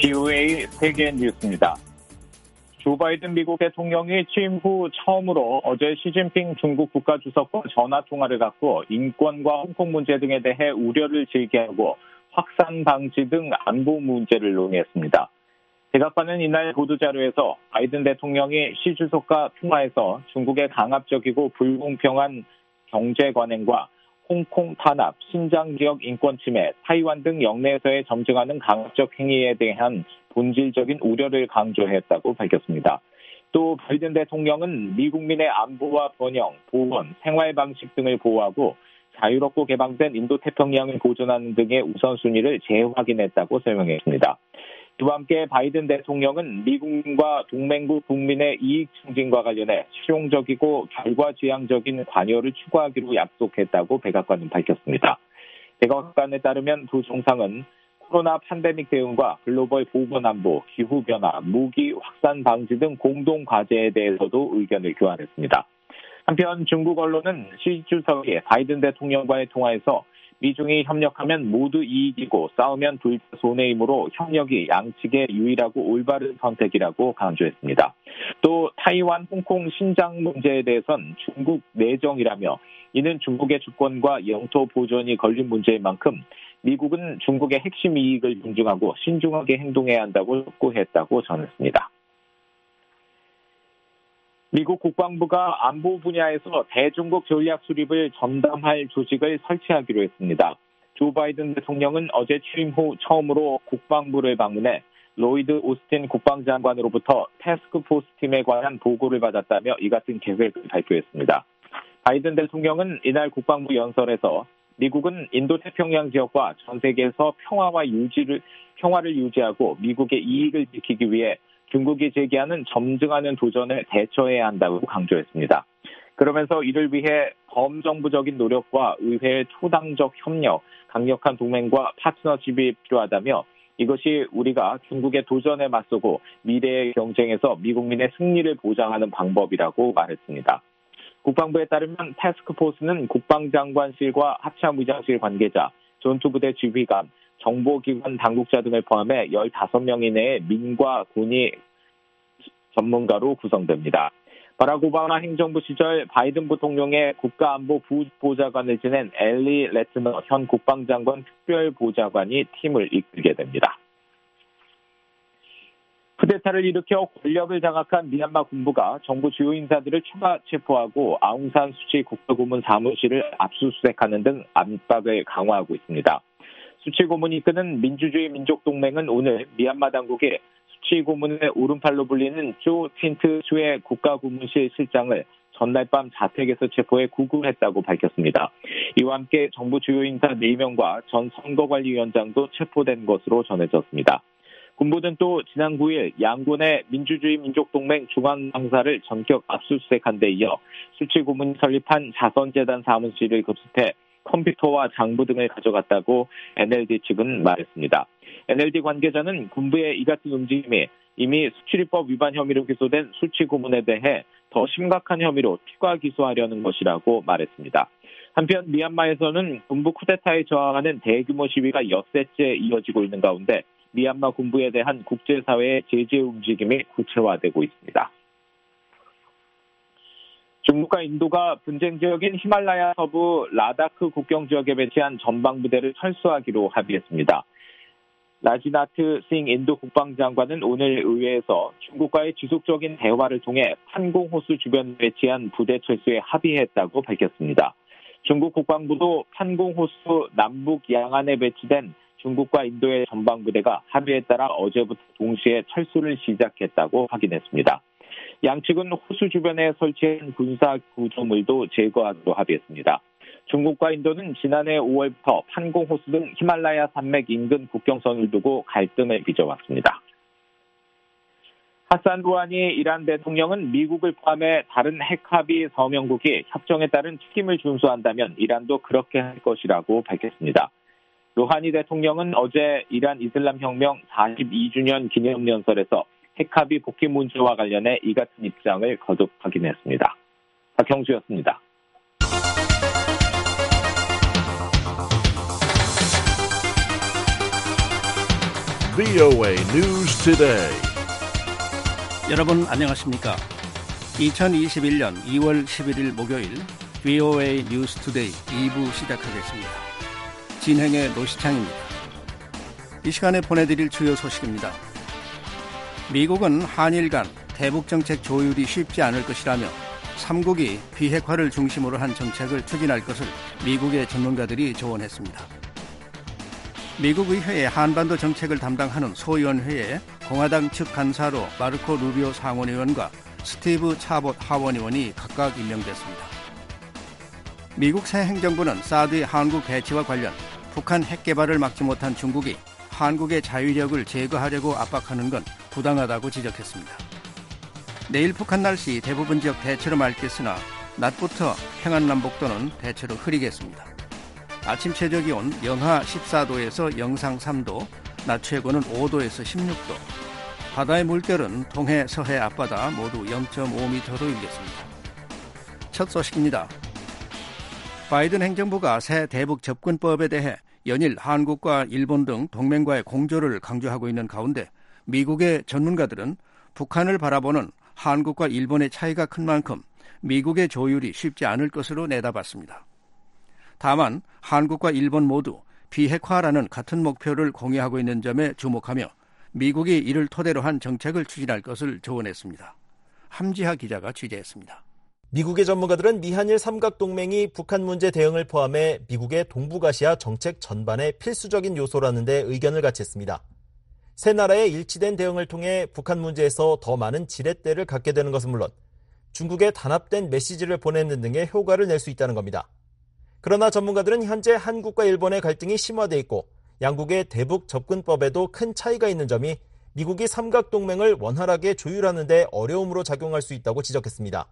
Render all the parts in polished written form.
BOA 세계 뉴스입니다. 조 바이든 미국 대통령이 취임 후 처음으로 어제 시진핑 중국 국가주석과 전화통화를 갖고 인권과 홍콩 문제 등에 대해 우려를 제기하고 확산 방지 등 안보 문제를 논의했습니다. 백악관은 이날 보도자료에서 바이든 대통령이 시 주석과 통화에서 중국의 강압적이고 불공평한 경제 관행과 홍콩 탄압, 신장 지역 인권 침해, 타이완 등 영내에서의 점증하는 강압적 행위에 대한 본질적인 우려를 강조했다고 밝혔습니다. 또 바이든 대통령은 미국민의 안보와 번영, 보건, 생활 방식 등을 보호하고 자유롭고 개방된 인도태평양을 보존하는 등의 우선순위를 재확인했다고 설명했습니다. 이와 함께 바이든 대통령은 미국과 동맹국 국민의 이익 증진과 관련해 실용적이고 결과지향적인 관여를 추구하기로 약속했다고 백악관은 밝혔습니다. 백악관에 따르면 두 정상은 코로나 팬데믹 대응과 글로벌 보건안보, 기후변화, 무기 확산 방지 등 공동 과제에 대해서도 의견을 교환했습니다. 한편 중국 언론은 시 주석이 바이든 대통령과의 통화에서 미중이 협력하면 모두 이익이고 싸우면 둘 다 손해이므로 협력이 양측의 유일하고 올바른 선택이라고 강조했습니다. 또 타이완, 홍콩, 신장 문제에 대해선 중국 내정이라며 이는 중국의 주권과 영토 보존이 걸린 문제인 만큼 미국은 중국의 핵심 이익을 존중하고 신중하게 행동해야 한다고 촉구했다고 전했습니다. 미국 국방부가 안보 분야에서 대중국 전략 수립을 전담할 조직을 설치하기로 했습니다. 조 바이든 대통령은 어제 취임 후 처음으로 국방부를 방문해 로이드 오스틴 국방장관으로부터 태스크포스 팀에 관한 보고를 받았다며 이 같은 계획을 발표했습니다. 바이든 대통령은 이날 국방부 연설에서 미국은 인도태평양 지역과 전 세계에서 평화를 유지하고 미국의 이익을 지키기 위해 중국이 제기하는 점증하는 도전에 대처해야 한다고 강조했습니다. 그러면서 이를 위해 범정부적인 노력과 의회의 초당적 협력, 강력한 동맹과 파트너십이 필요하다며 이것이 우리가 중국의 도전에 맞서고 미래의 경쟁에서 미국민의 승리를 보장하는 방법이라고 말했습니다. 국방부에 따르면 태스크포스는 국방장관실과 합참의장실 관계자, 전투부대 지휘관, 정보기관 당국자 등을 포함해 15명 이내의 민과 군이 전문가로 구성됩니다. 바락 오바마 행정부 시절 바이든 부통령의 국가안보 부보좌관을 지낸 엘리 레트너 현 국방장관 특별보좌관이 팀을 이끌게 됩니다. 쿠데타를 일으켜 권력을 장악한 미얀마 군부가 정부 주요 인사들을 추가 체포하고 아웅산 수치 국가고문 사무실을 압수수색하는 등 압박을 강화하고 있습니다. 수치 고문이 이끄는 민주주의 민족동맹은 오늘 미얀마 당국이 수치 고문의 오른팔로 불리는 조 틴트 수의 국가고문실 실장을 전날 밤 자택에서 체포해 구금했다고 밝혔습니다. 이와 함께 정부 주요 인사 4명과 전 선거관리위원장도 체포된 것으로 전해졌습니다. 군부는 또 지난 9일 양군의 민주주의 민족동맹 중앙당사를 전격 압수수색한 데 이어 수치 고문이 설립한 자선재단 사무실을 급습해 컴퓨터와 장부 등을 가져갔다고 NLD 측은 말했습니다. NLD 관계자는 군부의 이 같은 움직임이 이미 수출입법 위반 혐의로 기소된 수치 고문에 대해 더 심각한 혐의로 추가 기소하려는 것이라고 말했습니다. 한편 미얀마에서는 군부 쿠데타에 저항하는 대규모 시위가 엿새째 이어지고 있는 가운데 미얀마 군부에 대한 국제사회의 제재 움직임이 구체화되고 있습니다. 중국과 인도가 분쟁 지역인 히말라야 서부 라다크 국경 지역에 배치한 전방부대를 철수하기로 합의했습니다. 라지나트 싱 인도 국방장관은 오늘 의회에서 중국과의 지속적인 대화를 통해 판공 호수 주변에 배치한 부대 철수에 합의했다고 밝혔습니다. 중국 국방부도 판공 호수 남북 양안에 배치된 중국과 인도의 전방부대가 합의에 따라 어제부터 동시에 철수를 시작했다고 확인했습니다. 양측은 호수 주변에 설치한 군사 구조물도 제거하기로 합의했습니다. 중국과 인도는 지난해 5월부터 판공 호수 등 히말라야 산맥 인근 국경선을 두고 갈등을 빚어왔습니다. 하산 루하니 이란 대통령은 미국을 포함해 다른 핵합의 서명국이 협정에 따른 책임을 준수한다면 이란도 그렇게 할 것이라고 밝혔습니다. 루하니 대통령은 어제 이란 이슬람 혁명 42주년 기념연설에서 핵합의 복귀 문제와 관련해 이 같은 입장을 거듭 확인했습니다. 박형주였습니다. VOA News Today. 여러분 안녕하십니까? 2021년 2월 11일 목요일 VOA News Today 2부 시작하겠습니다. 진행의 노시창입니다. 이 시간에 보내드릴 주요 소식입니다. 미국은 한일 간 대북정책 조율이 쉽지 않을 것이라며 3국이 비핵화를 중심으로 한 정책을 추진할 것을 미국의 전문가들이 조언했습니다. 미국 의회의 한반도 정책을 담당하는 소위원회에 공화당 측 간사로 마르코 루비오 상원의원과 스티브 차봇 하원의원이 각각 임명됐습니다. 미국 새 행정부는 사드의 한국 배치와 관련 북한 핵 개발을 막지 못한 중국이 한국의 자위력을 제거하려고 압박하는 건 부당하다고 지적했습니다. 내일 북한 날씨 대부분 지역 대체로 맑겠으나 낮부터 평안남북도는 대체로 흐리겠습니다. 아침 최저기온 영하 14도에서 영상 3도, 낮 최고는 5도에서 16도. 바다의 물결은 동해, 서해 앞바다 모두 0.5m로 일겠습니다. 첫 소식입니다. 바이든 행정부가 새 대북 접근법에 대해 연일 한국과 일본 등 동맹과의 공조를 강조하고 있는 가운데 미국의 전문가들은 북한을 바라보는 한국과 일본의 차이가 큰 만큼 미국의 조율이 쉽지 않을 것으로 내다봤습니다. 다만 한국과 일본 모두 비핵화라는 같은 목표를 공유하고 있는 점에 주목하며 미국이 이를 토대로 한 정책을 추진할 것을 조언했습니다. 함지하 기자가 취재했습니다. 미국의 전문가들은 미한일 삼각동맹이 북한 문제 대응을 포함해 미국의 동북아시아 정책 전반의 필수적인 요소라는 데 의견을 같이 했습니다. 세 나라의 일치된 대응을 통해 북한 문제에서 더 많은 지렛대를 갖게 되는 것은 물론 중국에 단합된 메시지를 보내는 등의 효과를 낼 수 있다는 겁니다. 그러나 전문가들은 현재 한국과 일본의 갈등이 심화돼 있고 양국의 대북 접근법에도 큰 차이가 있는 점이 미국이 삼각동맹을 원활하게 조율하는 데 어려움으로 작용할 수 있다고 지적했습니다.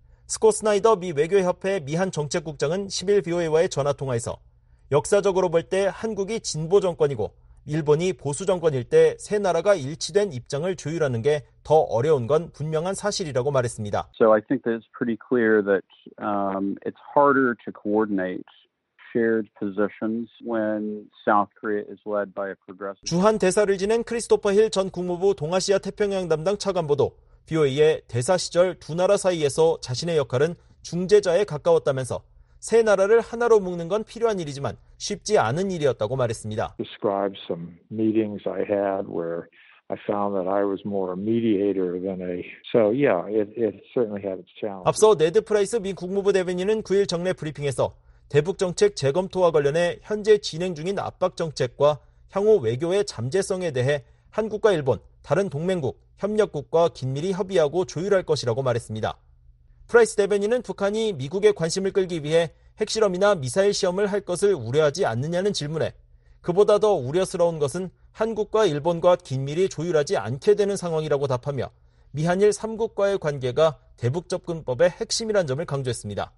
스콧 스나이더 미 외교협회 미한 정책국장은 10일 VOA와의 전화통화에서 역사적으로 볼 때 한국이 진보 정권이고 일본이 보수 정권일 때 세 나라가 일치된 입장을 조율하는 게 더 어려운 건 분명한 사실이라고 말했습니다. So I think that it's pretty clear that it's harder to coordinate shared positions when South Korea is led by a progressive. 주한 대사를 지낸 크리스토퍼 힐 전 국무부 동아시아 태평양 담당 차관보도 VOA의 대사 시절 두 나라 사이에서 자신의 역할은 중재자에 가까웠다면서 세 나라를 하나로 묶는 건 필요한 일이지만 쉽지 않은 일이었다고 말했습니다. Describe some meetings I had where I found that I was more a mediator than a. So yeah, it certainly had its challenges. 앞서 네드 프라이스 미 국무부 대변인은 9일 정례 브리핑에서 대북 정책 재검토와 관련해 현재 진행 중인 압박 정책과 향후 외교의 잠재성에 대해 한국과 일본, 다른 동맹국, 협력국과 긴밀히 협의하고 조율할 것이라고 말했습니다. 프라이스 대변인은 북한이 미국의 관심을 끌기 위해 핵실험이나 미사일 시험을 할 것을 우려하지 않느냐는 질문에 그보다 더 우려스러운 것은 한국과 일본과 긴밀히 조율하지 않게 되는 상황이라고 답하며 미한일 3국과의 관계가 대북접근법의 핵심이란 점을 강조했습니다.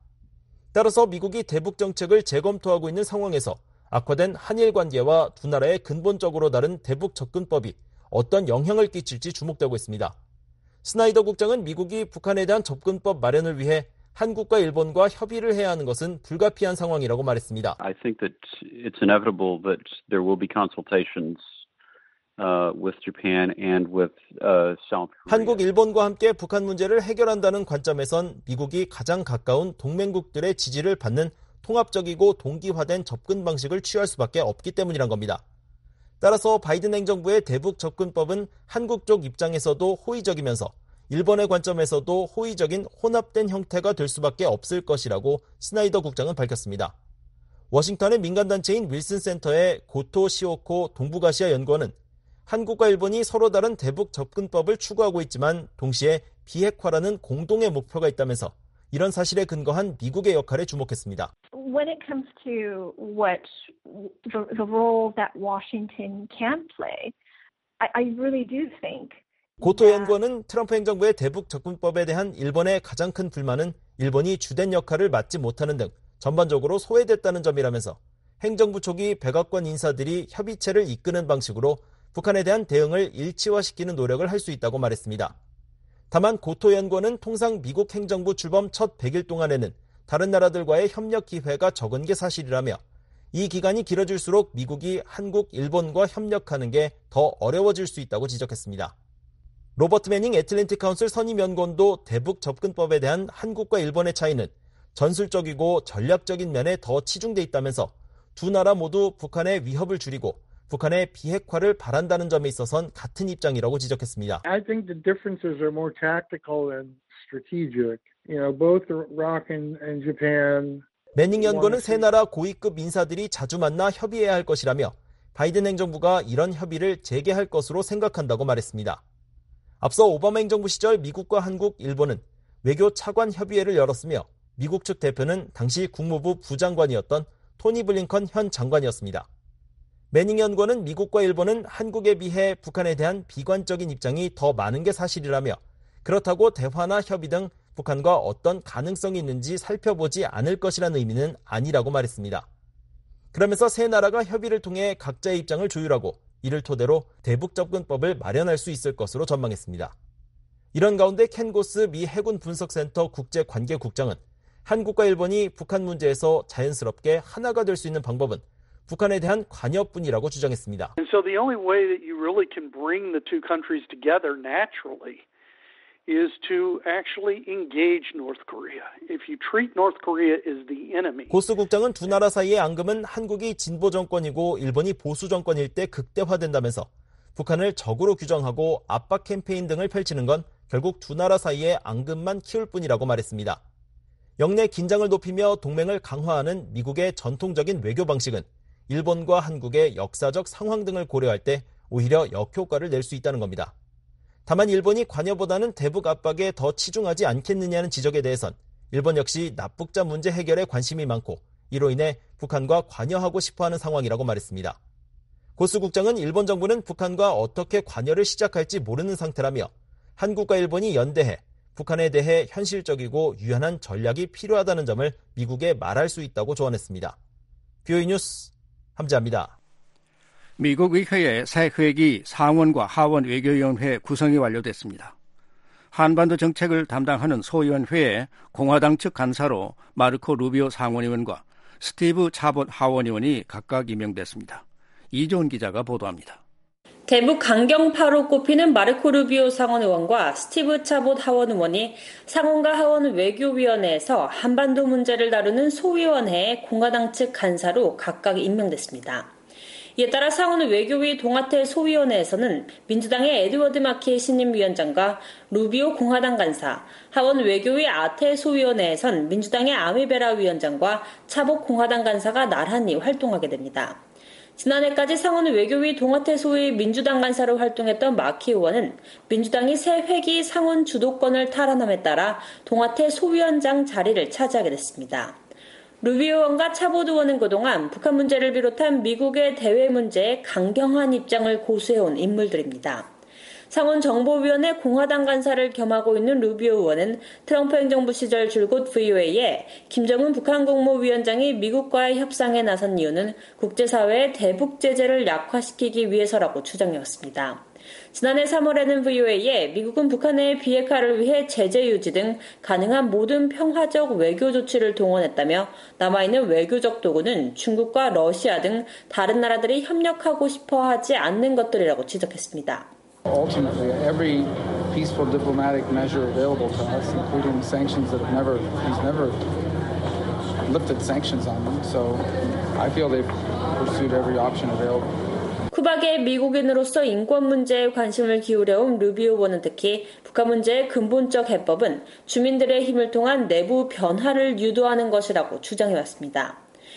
따라서 미국이 대북 정책을 재검토하고 있는 상황에서 악화된 한일 관계와 두 나라의 근본적으로 다른 대북 접근법이 어떤 영향을 끼칠지 주목되고 있습니다. 스나이더 국장은 미국이 북한에 대한 접근법 마련을 위해 한국과 일본과 협의를 해야 하는 것은 불가피한 상황이라고 말했습니다. I think that it's inevitable that there will be consultations with Japan and with South Korea. 한국, 일본과 함께 북한 문제를 해결한다는 관점에선 미국이 가장 가까운 동맹국들의 지지를 받는 통합적이고 동기화된 접근 방식을 취할 수밖에 없기 때문이란 겁니다. 따라서 바이든 행정부의 대북 접근법은 한국 쪽 입장에서도 호의적이면서 일본의 관점에서도 호의적인 혼합된 형태가 될 수밖에 없을 것이라고 스나이더 국장은 밝혔습니다. 워싱턴의 민간단체인 윌슨 센터의 고토 시오코 동북아시아 연구원은 한국과 일본이 서로 다른 대북 접근법을 추구하고 있지만 동시에 비핵화라는 공동의 목표가 있다면서 이런 사실에 근거한 미국의 역할에 주목했습니다. When it comes to what the role that Washington can play, I really do think 고토 연구원은 트럼프 행정부의 대북 접근법에 대한 일본의 가장 큰 불만은 일본이 주된 역할을 맡지 못하는 등 전반적으로 소외됐다는 점이라면서 행정부 초기 백악관 인사들이 협의체를 이끄는 방식으로 북한에 대한 대응을 일치화시키는 노력을 할 수 있다고 말했습니다. 다만 고토 연구원은 통상 미국 행정부 출범 첫 100일 동안에는 다른 나라들과의 협력 기회가 적은 게 사실이라며 이 기간이 길어질수록 미국이 한국, 일본과 협력하는 게 더 어려워질 수 있다고 지적했습니다. 로버트 매닝 애틀랜틱 카운슬 선임연구원도 대북 접근법에 대한 한국과 일본의 차이는 전술적이고 전략적인 면에 더 치중돼 있다면서 두 나라 모두 북한의 위협을 줄이고 북한의 비핵화를 바란다는 점에 있어선 같은 입장이라고 지적했습니다. I think the differences are more tactical than strategic. Both Iraq and Japan. 매닝 연구원은 세 나라 고위급 인사들이 자주 만나 협의해야 할 것이라며 바이든 행정부가 이런 협의를 재개할 것으로 생각한다고 말했습니다. 앞서 오바마 행정부 시절 미국과 한국, 일본은 외교 차관 협의회를 열었으며 미국 측 대표는 당시 국무부 부장관이었던 토니 블링컨 현 장관이었습니다. 매닝 연구원은 미국과 일본은 한국에 비해 북한에 대한 비관적인 입장이 더 많은 게 사실이라며 그렇다고 대화나 협의 등 북한과 어떤 가능성이 있는지 살펴보지 않을 것이라는 의미는 아니라고 말했습니다. 그러면서 세 나라가 협의를 통해 각자의 입장을 조율하고 이를 토대로 대북 접근법을 마련할 수 있을 것으로 전망했습니다. 이런 가운데 켄 고스 미 해군 분석센터 국제관계국장은 한국과 일본이 북한 문제에서 자연스럽게 하나가 될 수 있는 방법은 북한에 대한 관여뿐이라고 주장했습니다. And so the only way that you really can bring the two countries together naturally is to actually engage North Korea. If you treat North Korea as the enemy. 고스 국장은 두 나라 사이의 앙금은 한국이 진보 정권이고 일본이 보수 정권일 때 극대화된다면서 북한을 적으로 규정하고 압박 캠페인 등을 펼치는 건 결국 두 나라 사이의 앙금만 키울 뿐이라고 말했습니다. 영내 긴장을 높이며 동맹을 강화하는 미국의 전통적인 외교 방식은 일본과 한국의 역사적 상황 등을 고려할 때 오히려 역효과를 낼 수 있다는 겁니다. 다만 일본이 관여보다는 대북 압박에 더 치중하지 않겠느냐는 지적에 대해선 일본 역시 납북자 문제 해결에 관심이 많고 이로 인해 북한과 관여하고 싶어하는 상황이라고 말했습니다. 고스 국장은 일본 정부는 북한과 어떻게 관여를 시작할지 모르는 상태라며 한국과 일본이 연대해 북한에 대해 현실적이고 유연한 전략이 필요하다는 점을 미국에 말할 수 있다고 조언했습니다. BOE 뉴스 함재합니다. 미국 의회의 새 회기 상원과 하원 외교위원회 구성이 완료됐습니다. 한반도 정책을 담당하는 소위원회에 공화당 측 간사로 마르코 루비오 상원의원과 스티브 차봇 하원의원이 각각 임명됐습니다. 이조은 기자가 보도합니다. 대북 강경파로 꼽히는 마르코 루비오 상원의원과 스티브 차봇 하원의원이 상원과 하원 외교위원회에서 한반도 문제를 다루는 소위원회의 공화당 측 간사로 각각 임명됐습니다. 이에 따라 상원 외교위 동아태 소위원회에서는 민주당의 에드워드 마키 신임위원장과 루비오 공화당 간사, 하원 외교위 아태 소위원회에선 민주당의 아미베라 위원장과 차봇 공화당 간사가 나란히 활동하게 됩니다. 지난해까지 상원 외교위 동아태 소위 민주당 간사로 활동했던 마키 의원은 민주당이 새 회기 상원 주도권을 탈환함에 따라 동아태 소위원장 자리를 차지하게 됐습니다. 루비오 의원과 차봇 의원은 그동안 북한 문제를 비롯한 미국의 대외 문제에 강경한 입장을 고수해온 인물들입니다. 상원 정보위원회 공화당 간사를 겸하고 있는 루비오 의원은 트럼프 행정부 시절 줄곧 VOA에 김정은 북한 국무위원장이 미국과의 협상에 나선 이유는 국제사회의 대북 제재를 약화시키기 위해서라고 주장해왔습니다. 지난해 3월에는 VOA에 미국은 북한의 비핵화를 위해 제재 유지 등 가능한 모든 평화적 외교 조치를 동원했다며 남아있는 외교적 도구는 중국과 러시아 등 다른 나라들이 협력하고 싶어 하지 않는 것들이라고 지적했습니다. Ultimately, every peaceful diplomatic measure available to us, including sanctions that he's never lifted sanctions on them. So I feel they've pursued every option available. 쿠박의 미국인으로서 인권 문제에 관심을 기울여온 루비오 의원은 특히 북한 문제의 근본적 해법은 주민들의 힘을 통한 내부 변화를 유도하는 것이라고 주장해왔습니다.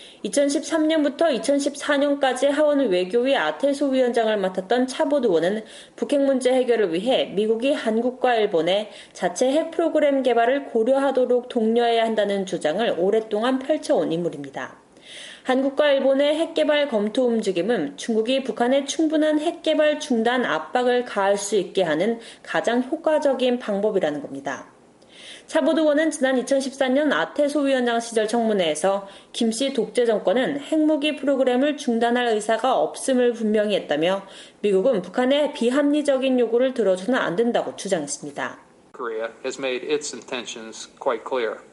2013년부터 2014년까지 하원 외교위 아테소 위원장을 맡았던 차봇 의원은 북핵 문제 해결을 위해 미국이 한국과 일본에 자체 핵 프로그램 개발을 고려하도록 독려해야 한다는 주장을 오랫동안 펼쳐온 인물입니다. 한국과 일본의 핵개발 검토 움직임은 중국이 북한에 충분한 핵개발 중단 압박을 가할 수 있게 하는 가장 효과적인 방법이라는 겁니다. 차봇 의원은 지난 2014년 아테소 위원장 시절 청문회에서 김씨 독재 정권은 핵무기 프로그램을 중단할 의사가 없음을 분명히 했다며 미국은 북한의 비합리적인 요구를 들어줘는 안 된다고 주장했습니다. Korea has made its intentions quite clear.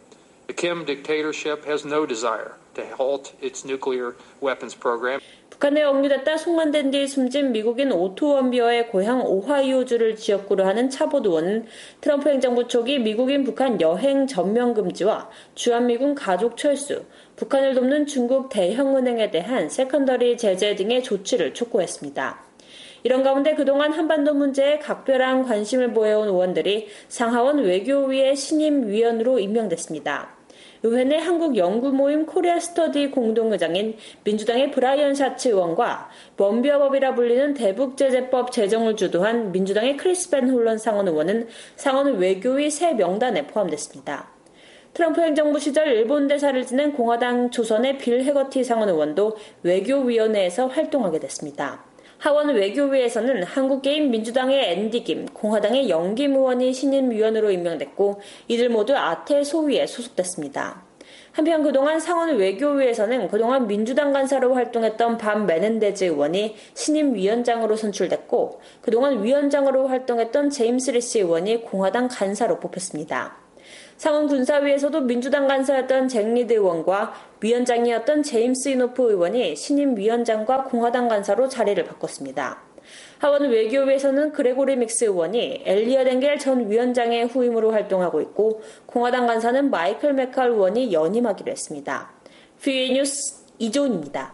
The Kim dictatorship has no desire to halt its nuclear weapons program. 북한에 억류됐다 송환된 뒤 숨진 미국인 오토 원비어의 고향 오하이오주를 지역구로 하는 차봇 의원은 트럼프 행정부 초기 미국인 북한 여행 전면 금지와 주한미군 가족 철수, 북한을 돕는 중국 대형은행에 대한 세컨더리 제재 등의 조치를 촉구했습니다. 이런 가운데 그동안 한반도 문제에 각별한 관심을 보여온 의원들이 상하원 외교위의 신임 위원으로 임명됐습니다. 의회 내 한국 연구 모임 코리아 스터디 공동의장인 민주당의 브라이언 샤츠 의원과 원비어법이라 불리는 대북제재법 제정을 주도한 민주당의 크리스 벤 홀런 상원 의원은 상원 외교위 새 명단에 포함됐습니다. 트럼프 행정부 시절 일본 대사를 지낸 공화당 초선의 빌 해거티 상원 의원도 외교위원회에서 활동하게 됐습니다. 하원 외교위에서는 한국계인 민주당의 앤디 김, 공화당의 영김 의원이 신임 위원으로 임명됐고 이들 모두 아태 소위에 소속됐습니다. 한편 그동안 상원 외교위에서는 그동안 민주당 간사로 활동했던 반 메넨데즈 의원이 신임 위원장으로 선출됐고 그동안 위원장으로 활동했던 제임스 리시 의원이 공화당 간사로 뽑혔습니다. 상원 군사위에서도 민주당 간사였던 잭 리드 의원과 위원장이었던 제임스 이노프 의원이 신임 위원장과 공화당 간사로 자리를 바꿨습니다. 하원 외교위에서는 그레고리 믹스 의원이 엘리엇 엥겔 전 위원장의 후임으로 활동하고 있고 공화당 간사는 마이클 맥칼 의원이 연임하기로 했습니다. VOA 뉴스 이조은입니다.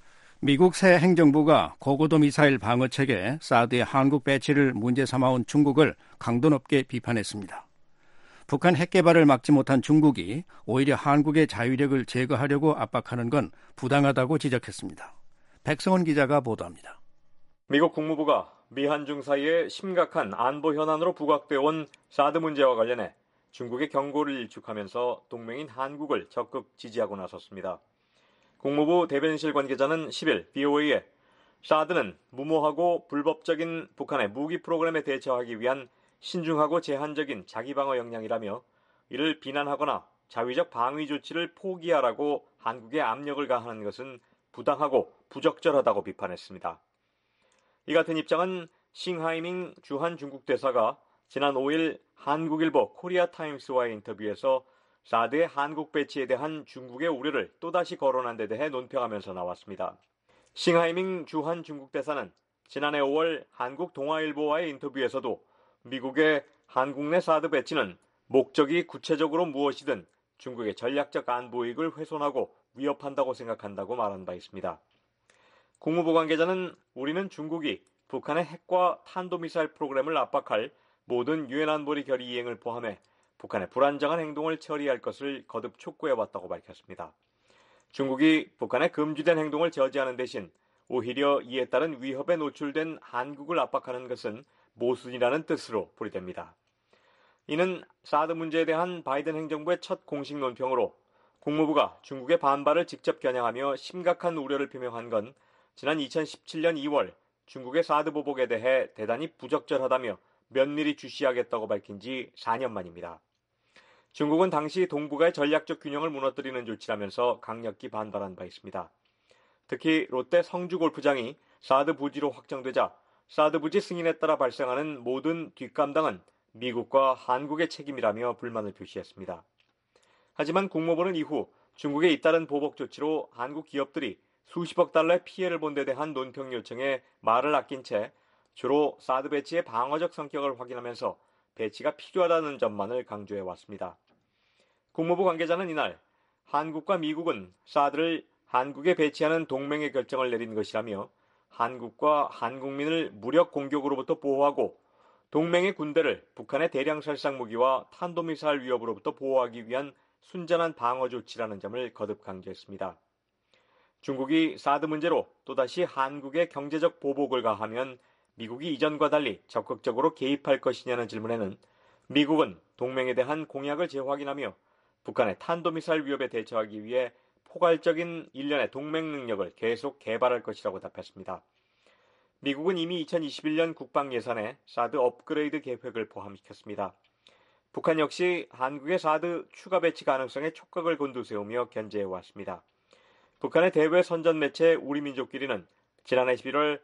미국 새 행정부가 고고도 미사일 방어체계 사드의 한국 배치를 문제 삼아온 중국을 강도 높게 비판했습니다. 북한 핵 개발을 막지 못한 중국이 오히려 한국의 자위력을 제거하려고 압박하는 건 부당하다고 지적했습니다. 백성원 기자가 보도합니다. 미국 국무부가 미한중 사이에 심각한 안보 현안으로 부각되어 온 사드 문제와 관련해 중국의 경고를 일축하면서 동맹인 한국을 적극 지지하고 나섰습니다. 국무부 대변인실 관계자는 10일 BOA에 사드는 무모하고 불법적인 북한의 무기 프로그램에 대처하기 위한 신중하고 제한적인 자기방어 역량이라며 이를 비난하거나 자위적 방위 조치를 포기하라고 한국에 압력을 가하는 것은 부당하고 부적절하다고 비판했습니다. 이 같은 입장은 싱하이밍 주한 중국 대사가 지난 5일 한국일보 코리아타임스와의 인터뷰에서 사드의 한국 배치에 대한 중국의 우려를 또다시 거론한 데 대해 논평하면서 나왔습니다. 싱하이밍 주한 중국 대사는 지난해 5월 한국 동아일보와의 인터뷰에서도 미국의 한국 내 사드 배치는 목적이 구체적으로 무엇이든 중국의 전략적 안보 이익을 훼손하고 위협한다고 생각한다고 말한 바 있습니다. 국무부 관계자는 우리는 중국이 북한의 핵과 탄도미사일 프로그램을 압박할 모든 유엔 안보리 결의 이행을 포함해 북한의 불안정한 행동을 처리할 것을 거듭 촉구해왔다고 밝혔습니다. 중국이 북한의 금지된 행동을 저지하는 대신 오히려 이에 따른 위협에 노출된 한국을 압박하는 것은 모순이라는 뜻으로 풀이됩니다. 이는 사드 문제에 대한 바이든 행정부의 첫 공식 논평으로 국무부가 중국의 반발을 직접 겨냥하며 심각한 우려를 표명한 건 지난 2017년 2월 중국의 사드 보복에 대해 대단히 부적절하다며 면밀히 주시하겠다고 밝힌 지 4년 만입니다. 중국은 당시 동북아의 전략적 균형을 무너뜨리는 조치라면서 강력히 반발한 바 있습니다. 특히 롯데 성주 골프장이 사드 부지로 확정되자 사드 부지 승인에 따라 발생하는 모든 뒷감당은 미국과 한국의 책임이라며 불만을 표시했습니다. 하지만 국무부는 이후 중국의 잇따른 보복 조치로 한국 기업들이 수십억 달러의 피해를 본 데 대한 논평 요청에 말을 아낀 채 주로 사드 배치의 방어적 성격을 확인하면서 배치가 필요하다는 점만을 강조해 왔습니다. 국무부 관계자는 이날 한국과 미국은 사드를 한국에 배치하는 동맹의 결정을 내린 것이라며 한국과 한국민을 무력 공격으로부터 보호하고 동맹의 군대를 북한의 대량 살상 무기와 탄도미사일 위협으로부터 보호하기 위한 순전한 방어 조치라는 점을 거듭 강조했습니다. 중국이 사드 문제로 또다시 한국에 경제적 보복을 가하면 미국이 이전과 달리 적극적으로 개입할 것이냐는 질문에는 미국은 동맹에 대한 공약을 재확인하며 북한의 탄도미사일 위협에 대처하기 위해 포괄적인 일련의 동맹 능력을 계속 개발할 것이라고 답했습니다. 미국은 이미 2021년 국방 예산에 사드 업그레이드 계획을 포함시켰습니다. 북한 역시 한국의 사드 추가 배치 가능성에 촉각을 곤두세우며 견제해왔습니다. 북한의 대외 선전 매체 우리민족끼리는 지난해 11월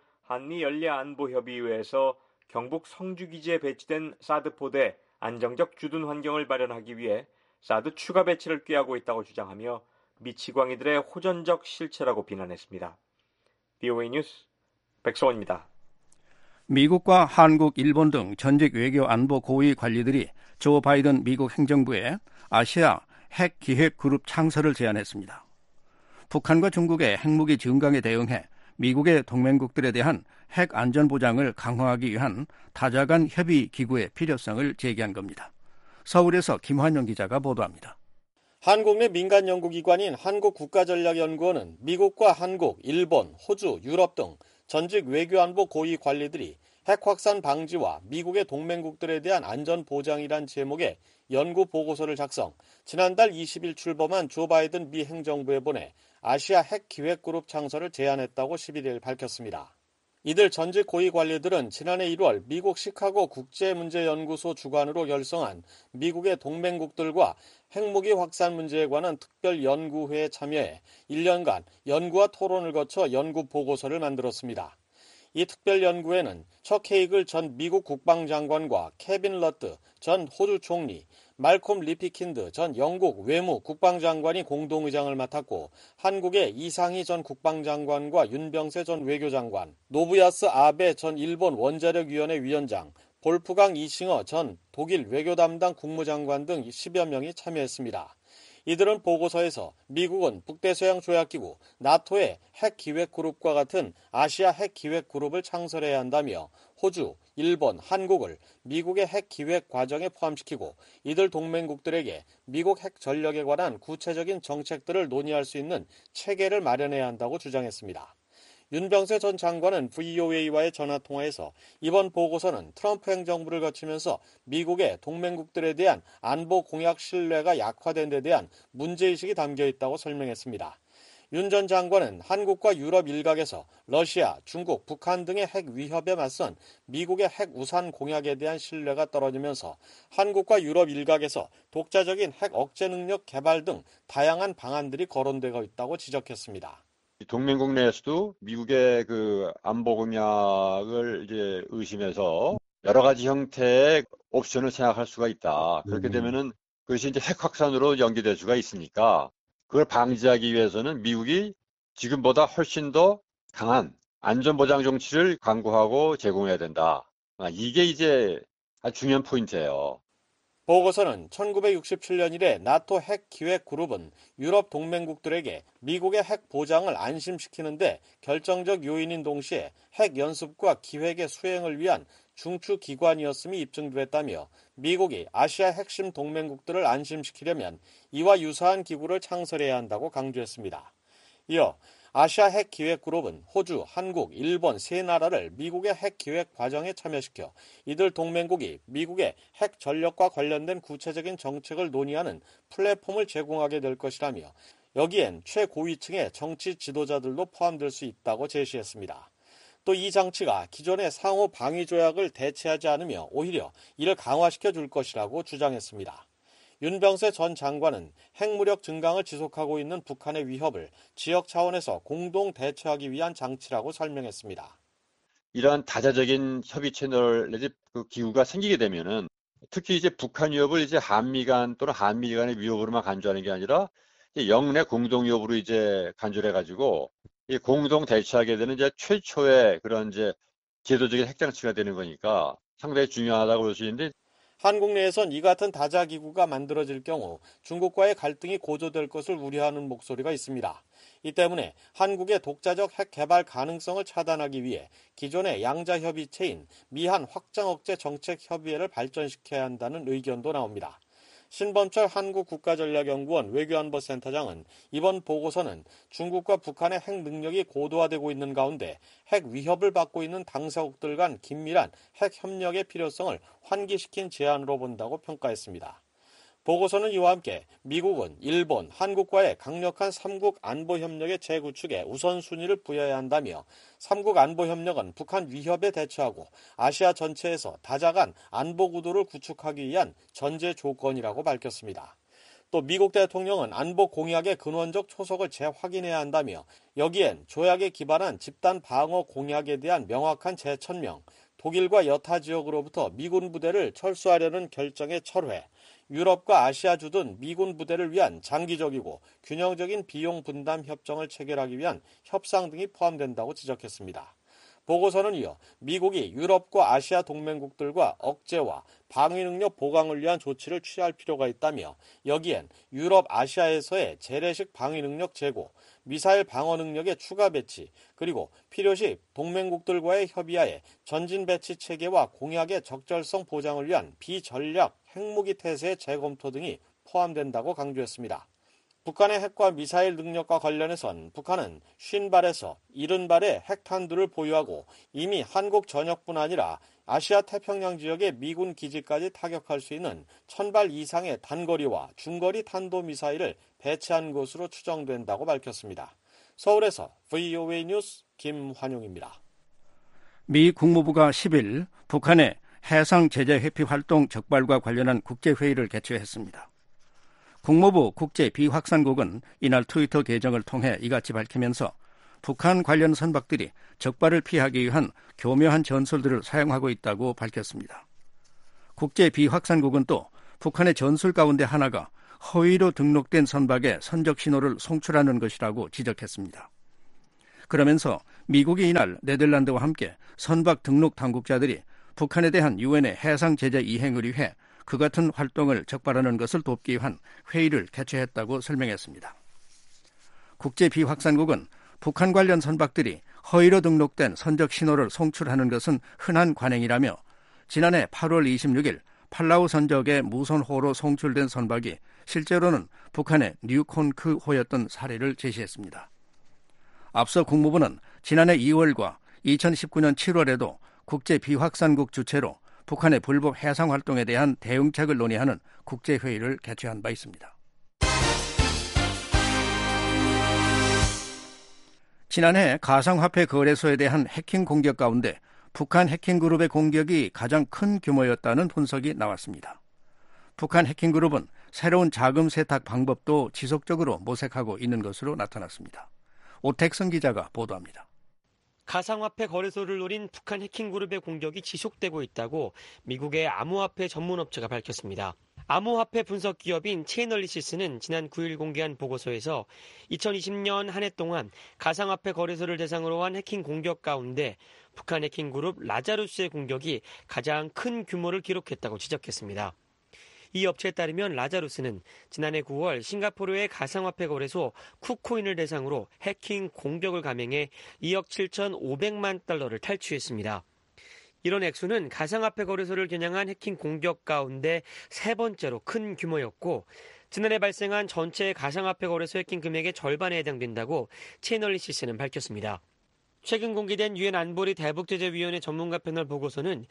한미연례안보협의회에서 경북 성주기지에 배치된 사드 포대에 안정적 주둔 환경을 마련하기 위해 사드 추가 배치를 꾀하고 있다고 주장하며 미치광이들의 호전적 실체라고 비난했습니다. VOA 뉴스 백성원입니다. 미국과 한국, 일본 등 전직 외교 안보 고위 관리들이 조 바이든 미국 행정부에 아시아 핵기획그룹 창설을 제안했습니다. 북한과 중국의 핵무기 증강에 대응해 미국의 동맹국들에 대한 핵 안전 보장을 강화하기 위한 다자간 협의 기구의 필요성을 제기한 겁니다. 서울에서 김환영 기자가 보도합니다. 한국 내 민간 연구기관인 한국국가전략연구원은 미국과 한국, 일본, 호주, 유럽 등 전직 외교안보 고위 관리들이 핵 확산 방지와 미국의 동맹국들에 대한 안전 보장이란 제목의 연구 보고서를 작성, 지난달 20일 출범한 조 바이든 미 행정부에 보내 아시아 핵 기획그룹 창설을 제안했다고 11일 밝혔습니다. 이들 전직 고위 관리들은 지난해 1월 미국 시카고 국제문제연구소 주관으로 결성한 미국의 동맹국들과 핵무기 확산 문제에 관한 특별연구회에 참여해 1년간 연구와 토론을 거쳐 연구 보고서를 만들었습니다. 이 특별연구회는 척 헤이글 전 미국 국방장관과 케빈 러트 전 호주 총리, 말콤 리피킨드 전 영국 외무 국방장관이 공동의장을 맡았고, 한국의 이상희 전 국방장관과 윤병세 전 외교장관, 노부야스 아베 전 일본 원자력위원회 위원장, 볼프강 이싱어 전 독일 외교담당 국무장관 등 10여 명이 참여했습니다. 이들은 보고서에서 미국은 북대서양 조약기구 나토의 핵기획그룹과 같은 아시아 핵기획그룹을 창설해야 한다며 호주, 일본, 한국을 미국의 핵기획 과정에 포함시키고 이들 동맹국들에게 미국 핵 전력에 관한 구체적인 정책들을 논의할 수 있는 체계를 마련해야 한다고 주장했습니다. 윤병세 전 장관은 VOA와의 전화통화에서 이번 보고서는 트럼프 행정부를 거치면서 미국의 동맹국들에 대한 안보 공약 신뢰가 약화된 데 대한 문제의식이 담겨 있다고 설명했습니다. 윤 전 장관은 한국과 유럽 일각에서 러시아, 중국, 북한 등의 핵 위협에 맞선 미국의 핵 우산 공약에 대한 신뢰가 떨어지면서 한국과 유럽 일각에서 독자적인 핵 억제 능력 개발 등 다양한 방안들이 거론되고 있다고 지적했습니다. 동맹국 내에서도 미국의 그 안보 공약을 이제 의심해서 여러 가지 형태의 옵션을 생각할 수가 있다. 그렇게 되면은 그것이 이제 핵 확산으로 연계될 수가 있으니까 그걸 방지하기 위해서는 미국이 지금보다 훨씬 더 강한 안전보장 정치를 강구하고 제공해야 된다. 이게 이제 아주 중요한 포인트예요. 보고서는 1967년 이래 나토 핵 기획 그룹은 유럽 동맹국들에게 미국의 핵 보장을 안심시키는데 결정적 요인인 동시에 핵 연습과 기획의 수행을 위한 중추 기관이었음이 입증됐다며 미국이 아시아 핵심 동맹국들을 안심시키려면 이와 유사한 기구를 창설해야 한다고 강조했습니다. 이어 아시아 핵 기획 그룹은 호주, 한국, 일본 세 나라를 미국의 핵 기획 과정에 참여시켜 이들 동맹국이 미국의 핵 전력과 관련된 구체적인 정책을 논의하는 플랫폼을 제공하게 될 것이라며 여기엔 최고위층의 정치 지도자들도 포함될 수 있다고 제시했습니다. 또 이 장치가 기존의 상호 방위 조약을 대체하지 않으며 오히려 이를 강화시켜 줄 것이라고 주장했습니다. 윤병세 전 장관은 핵무력 증강을 지속하고 있는 북한의 위협을 지역 차원에서 공동 대처하기 위한 장치라고 설명했습니다. 이러한 다자적인 협의 채널 내지 그 기구가 생기게 되면은 특히 이제 북한 위협을 이제 한미 간 또는 한미 간의 위협으로만 간주하는 게 아니라 영내 공동 위협으로 이제 간주를 해가지고 이 공동 대처하게 되는 이제 최초의 그런 이제 제도적인 핵장치가 되는 거니까 상당히 중요하다고 볼 수 있는데. 한국 내에선 이 같은 다자기구가 만들어질 경우 중국과의 갈등이 고조될 것을 우려하는 목소리가 있습니다. 이 때문에 한국의 독자적 핵 개발 가능성을 차단하기 위해 기존의 양자협의체인 미한 확장억제 정책협의회를 발전시켜야 한다는 의견도 나옵니다. 신범철 한국국가전략연구원 외교안보센터장은 이번 보고서는 중국과 북한의 핵 능력이 고도화되고 있는 가운데 핵 위협을 받고 있는 당사국들 간 긴밀한 핵 협력의 필요성을 환기시킨 제안으로 본다고 평가했습니다. 보고서는 이와 함께 미국은 일본, 한국과의 강력한 3국 안보협력의 재구축에 우선순위를 부여해야 한다며 3국 안보협력은 북한 위협에 대처하고 아시아 전체에서 다자간 안보구도를 구축하기 위한 전제 조건이라고 밝혔습니다. 또 미국 대통령은 안보 공약의 근원적 초석을 재확인해야 한다며 여기엔 조약에 기반한 집단 방어 공약에 대한 명확한 재천명, 독일과 여타 지역으로부터 미군 부대를 철수하려는 결정의 철회, 유럽과 아시아주 등 미군 부대를 위한 장기적이고 균형적인 비용 분담 협정을 체결하기 위한 협상 등이 포함된다고 지적했습니다. 보고서는 이어 미국이 유럽과 아시아 동맹국들과 억제와 방위 능력 보강을 위한 조치를 취할 필요가 있다며 여기엔 유럽 아시아에서의 재래식 방위 능력 제고, 미사일 방어 능력의 추가 배치, 그리고 필요시 동맹국들과의 협의하에 전진 배치 체계와 공약의 적절성 보장을 위한 비전략 핵무기 태세의 재검토 등이 포함된다고 강조했습니다. 북한의 핵과 미사일 능력과 관련해선 북한은 50발에서 70발의 핵탄두를 보유하고 이미 한국 전역뿐 아니라 아시아 태평양 지역의 미군 기지까지 타격할 수 있는 1000발 이상의 단거리와 중거리 탄도미사일을 배치한 것으로 추정된다고 밝혔습니다. 서울에서 VOA 뉴스 김환용입니다. 미 국무부가 10일 북한의 해상 제재 회피 활동 적발과 관련한 국제회의를 개최했습니다. 국무부 국제비확산국은 이날 트위터 계정을 통해 이같이 밝히면서 북한 관련 선박들이 적발을 피하기 위한 교묘한 전술들을 사용하고 있다고 밝혔습니다. 국제비확산국은 또 북한의 전술 가운데 하나가 허위로 등록된 선박의 선적 신호를 송출하는 것이라고 지적했습니다. 그러면서 미국이 이날 네덜란드와 함께 선박 등록 당국자들이 북한에 대한 유엔의 해상 제재 이행을 위해 그 같은 활동을 적발하는 것을 돕기 위한 회의를 개최했다고 설명했습니다. 국제비확산국은 북한 관련 선박들이 허위로 등록된 선적 신호를 송출하는 것은 흔한 관행이라며 지난해 8월 26일 팔라우 선적의 무선호로 송출된 선박이 실제로는 북한의 뉴콘크호였던 사례를 제시했습니다. 앞서 국무부는 지난해 2월과 2019년 7월에도 국제비확산국 주최로 북한의 불법 해상 활동에 대한 대응책을 논의하는 국제회의를 개최한 바 있습니다. 지난해 가상화폐 거래소에 대한 해킹 공격 가운데 북한 해킹그룹의 공격이 가장 큰 규모였다는 분석이 나왔습니다. 북한 해킹그룹은 새로운 자금 세탁 방법도 지속적으로 모색하고 있는 것으로 나타났습니다. 오택성 기자가 보도합니다. 가상화폐 거래소를 노린 북한 해킹그룹의 공격이 지속되고 있다고 미국의 암호화폐 전문업체가 밝혔습니다. 암호화폐 분석 기업인 체이널리시스는 지난 9일 공개한 보고서에서 2020년 한 해 동안 가상화폐 거래소를 대상으로 한 해킹 공격 가운데 북한 해킹그룹 라자루스의 공격이 가장 큰 규모를 기록했다고 지적했습니다. 이 업체에 따르면 라자루스는 지난해 9월 싱가포르의 가상화폐 거래소 쿠코인을 대상으로 해킹 공격을 감행해 2억 7,500만 달러를 탈취했습니다. 이런 액수는 가상화폐 거래소를 겨냥한 해킹 공격 가운데 세 번째로 큰 규모였고 지난해 발생한 전체 가상화폐 거래소 해킹 금액의 절반에 해당된다고 체이널리시스는 밝혔습니다. 최근 공개된 유엔 안보리 대북제재위원회 전문가 패널 보고서는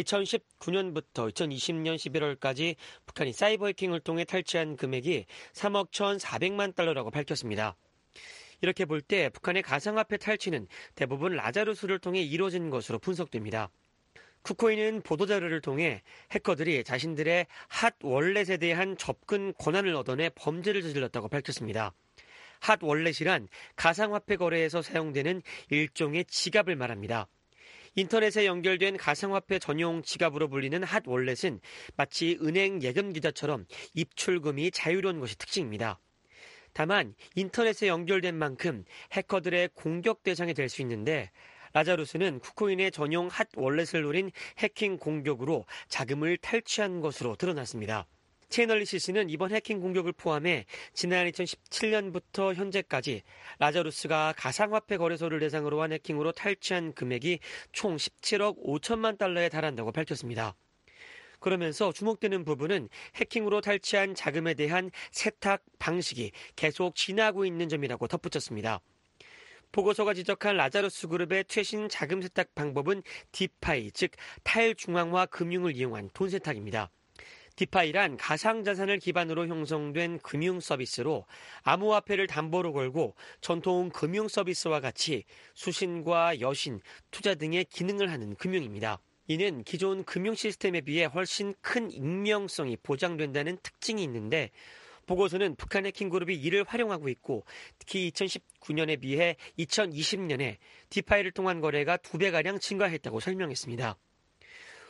2019년부터 2020년 11월까지 북한이 사이버 해킹을 통해 탈취한 금액이 3억 1,400만 달러라고 밝혔습니다. 이렇게 볼 때 북한의 가상화폐 탈취는 대부분 라자루스를 통해 이루어진 것으로 분석됩니다. 쿠코인은 보도자료를 통해 해커들이 자신들의 핫 월렛에 대한 접근 권한을 얻어내 범죄를 저질렀다고 밝혔습니다. 핫 월렛이란 가상화폐 거래에서 사용되는 일종의 지갑을 말합니다. 인터넷에 연결된 가상화폐 전용 지갑으로 불리는 핫 월렛은 마치 은행 예금 계좌처럼 입출금이 자유로운 것이 특징입니다. 다만 인터넷에 연결된 만큼 해커들의 공격 대상이 될 수 있는데 라자루스는 쿠코인의 전용 핫 월렛을 노린 해킹 공격으로 자금을 탈취한 것으로 드러났습니다. 체이널리시스는 이번 해킹 공격을 포함해 지난 2017년부터 현재까지 라자루스가 가상화폐 거래소를 대상으로 한 해킹으로 탈취한 금액이 총 17억 5천만 달러에 달한다고 밝혔습니다. 그러면서 주목되는 부분은 해킹으로 탈취한 자금에 대한 세탁 방식이 계속 진화하고 있는 점이라고 덧붙였습니다. 보고서가 지적한 라자루스 그룹의 최신 자금 세탁 방법은 디파이, 즉 탈중앙화 금융을 이용한 돈 세탁입니다. 디파이란 가상자산을 기반으로 형성된 금융 서비스로 암호화폐를 담보로 걸고 전통 금융 서비스와 같이 수신과 여신, 투자 등의 기능을 하는 금융입니다. 이는 기존 금융 시스템에 비해 훨씬 큰 익명성이 보장된다는 특징이 있는데 보고서는 북한 해킹그룹이 이를 활용하고 있고 특히 2019년에 비해 2020년에 디파이를 통한 거래가 2배가량 증가했다고 설명했습니다.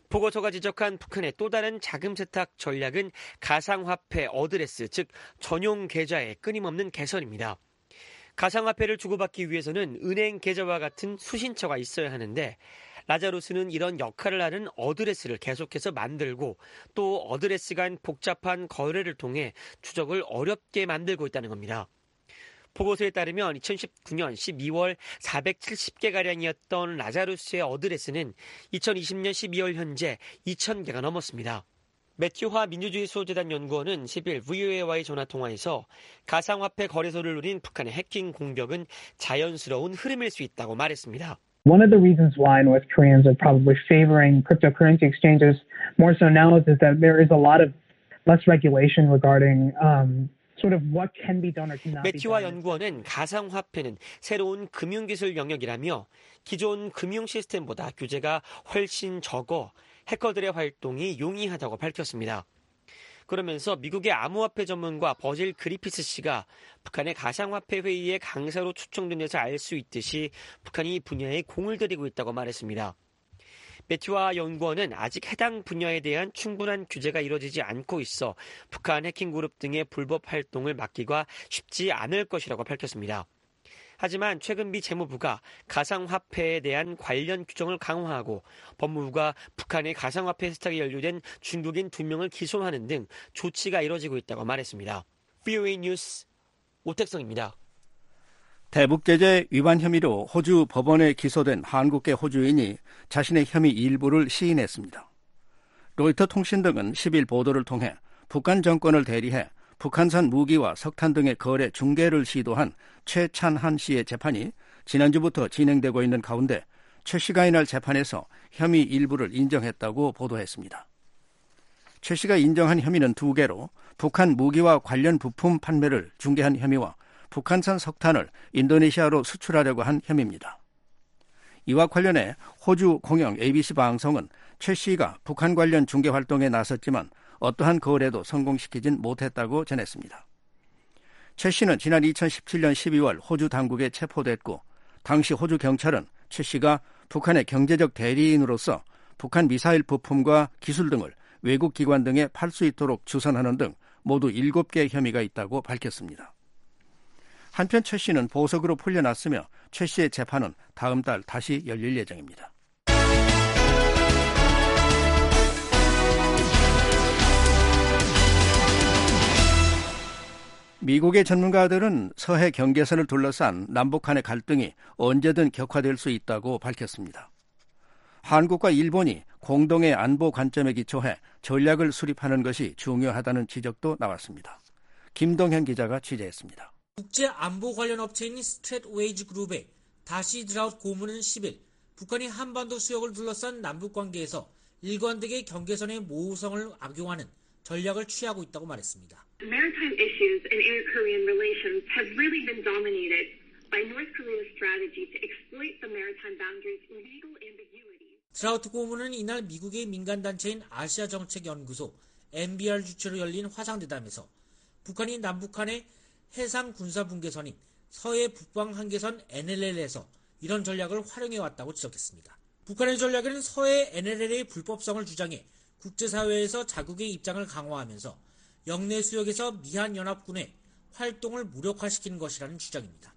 보고서가 지적한 북한의 또 다른 자금 세탁 전략은 가상화폐 어드레스, 즉 전용 계좌의 끊임없는 개선입니다. 가상화폐를 주고받기 위해서는 은행 계좌와 같은 수신처가 있어야 하는데 라자루스는 이런 역할을 하는 어드레스를 계속해서 만들고 또 어드레스 간 복잡한 거래를 통해 추적을 어렵게 만들고 있다는 겁니다. 보고서에 따르면 2019년 12월 470개가량이었던 라자루스의 어드레스는 2020년 12월 현재 2,000개가 넘었습니다. 매튜화 민주주의 수호재단 연구원은 10일 VOA와의 전화통화에서 가상화폐 거래소를 노린 북한의 해킹 공격은 자연스러운 흐름일 수 있다고 말했습니다. One of the reasons why North Koreans are probably favoring cryptocurrency exchanges more so now is that there is a lot of less regulation regarding sort of what can be done or cannot be done. 매튜화 연구원은 가상화폐는 새로운 금융기술 영역이라며 기존 금융 시스템보다 규제가 훨씬 적어 해커들의 활동이 용이하다고 밝혔습니다. 그러면서 미국의 암호화폐 전문가 버질 그리피스 씨가 북한의 가상화폐 회의에 강사로 초청된 데서 알 수 있듯이 북한이 이 분야에 공을 들이고 있다고 말했습니다. 매튜화 연구원은 아직 해당 분야에 대한 충분한 규제가 이루어지지 않고 있어 북한 해킹 그룹 등의 불법 활동을 막기가 쉽지 않을 것이라고 밝혔습니다. 하지만 최근 미 재무부가 가상화폐에 대한 관련 규정을 강화하고 법무부가 북한의 가상화폐 세탁에 연루된 중국인 2명을 기소하는 등 조치가 이뤄지고 있다고 말했습니다. VOA 뉴스 오택성입니다. 대북제재 위반 혐의로 호주 법원에 기소된 한국계 호주인이 자신의 혐의 일부를 시인했습니다. 로이터 통신 등은 10일 보도를 통해 북한 정권을 대리해 북한산 무기와 석탄 등의 거래 중개를 시도한 최찬한 씨의 재판이 지난주부터 진행되고 있는 가운데 최 씨가 이날 재판에서 혐의 일부를 인정했다고 보도했습니다. 최 씨가 인정한 혐의는 2개로 북한 무기와 관련 부품 판매를 중개한 혐의와 북한산 석탄을 인도네시아로 수출하려고 한 혐의입니다. 이와 관련해 호주 공영 ABC 방송은 최 씨가 북한 관련 중개 활동에 나섰지만 어떠한 거래도 성공시키진 못했다고 전했습니다. 최 씨는 지난 2017년 12월 호주 당국에 체포됐고 당시 호주 경찰은 최 씨가 북한의 경제적 대리인으로서 북한 미사일 부품과 기술 등을 외국 기관 등에 팔 수 있도록 주선하는 등 모두 7개의 혐의가 있다고 밝혔습니다. 한편 최 씨는 보석으로 풀려났으며 최 씨의 재판은 다음 달 다시 열릴 예정입니다. 미국의 전문가들은 서해 경계선을 둘러싼 남북한의 갈등이 언제든 격화될 수 있다고 밝혔습니다. 한국과 일본이 공동의 안보 관점에 기초해 전략을 수립하는 것이 중요하다는 지적도 나왔습니다. 김동현 기자가 취재했습니다. 국제 안보 관련 업체인 스트랫웨이즈 그룹의 다시 드라웃 고문은 10일 북한이 한반도 수역을 둘러싼 남북 관계에서 일관되게 경계선의 모호성을 악용하는 전략을 취하고 있다고 말했습니다. Maritime issues in inter-Korean relations have really been dominated by North Korea's strategy to exploit the maritime boundaries' legal ambiguity. 드라우트 고문은 이날 미국의 민간단체인 아시아정책연구소 NBR 주최로 열린 화상대담에서 북한이 남북한의 해상 군사분계선인 서해 북방 한계선 NLL에서 이런 전략을 활용해왔다고 지적했습니다. 북한의 전략은 서해 NLL의 불법성을 주장해 국제사회에서 자국의 입장을 강화하면서 영내 수역에서 미한연합군의 활동을 무력화시키는 것이라는 주장입니다.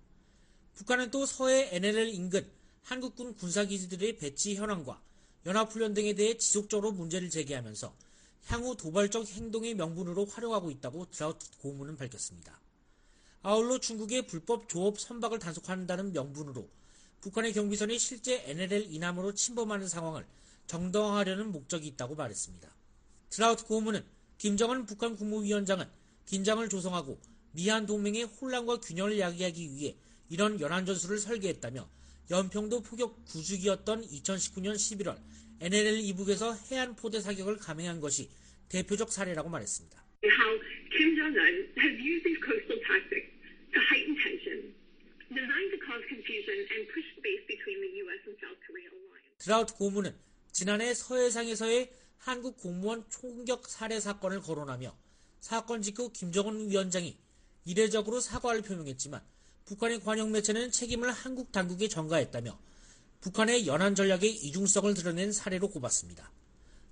북한은 또 서해 NLL 인근 한국군 군사기지들의 배치 현황과 연합훈련 등에 대해 지속적으로 문제를 제기하면서 향후 도발적 행동의 명분으로 활용하고 있다고 드라우트 고문은 밝혔습니다. 아울러 중국의 불법 조업 선박을 단속한다는 명분으로 북한의 경비선이 실제 NLL 이남으로 침범하는 상황을 정당화하려는 목적이 있다고 말했습니다. 드라우트 고문은 김정은 북한 국무위원장은 긴장을 조성하고 미한 동맹의 혼란과 균형을 야기하기 위해 이런 연안전술을 설계했다며 연평도 포격 구축이었던 2019년 11월 NLL 이북에서 해안 포대 사격을 감행한 것이 대표적 사례라고 말했습니다. How Kim Jong-un has used these coastal tactics to heighten tension, designed to cause confusion and push space between the U.S. and South Korea alliance. 드라우트 고문은 지난해 서해상에서의 한국 공무원 총격 살해 사건을 거론하며 사건 직후 김정은 위원장이 이례적으로 사과를 표명했지만 북한의 관영 매체는 책임을 한국 당국에 전가했다며 북한의 연안 전략의 이중성을 드러낸 사례로 꼽았습니다.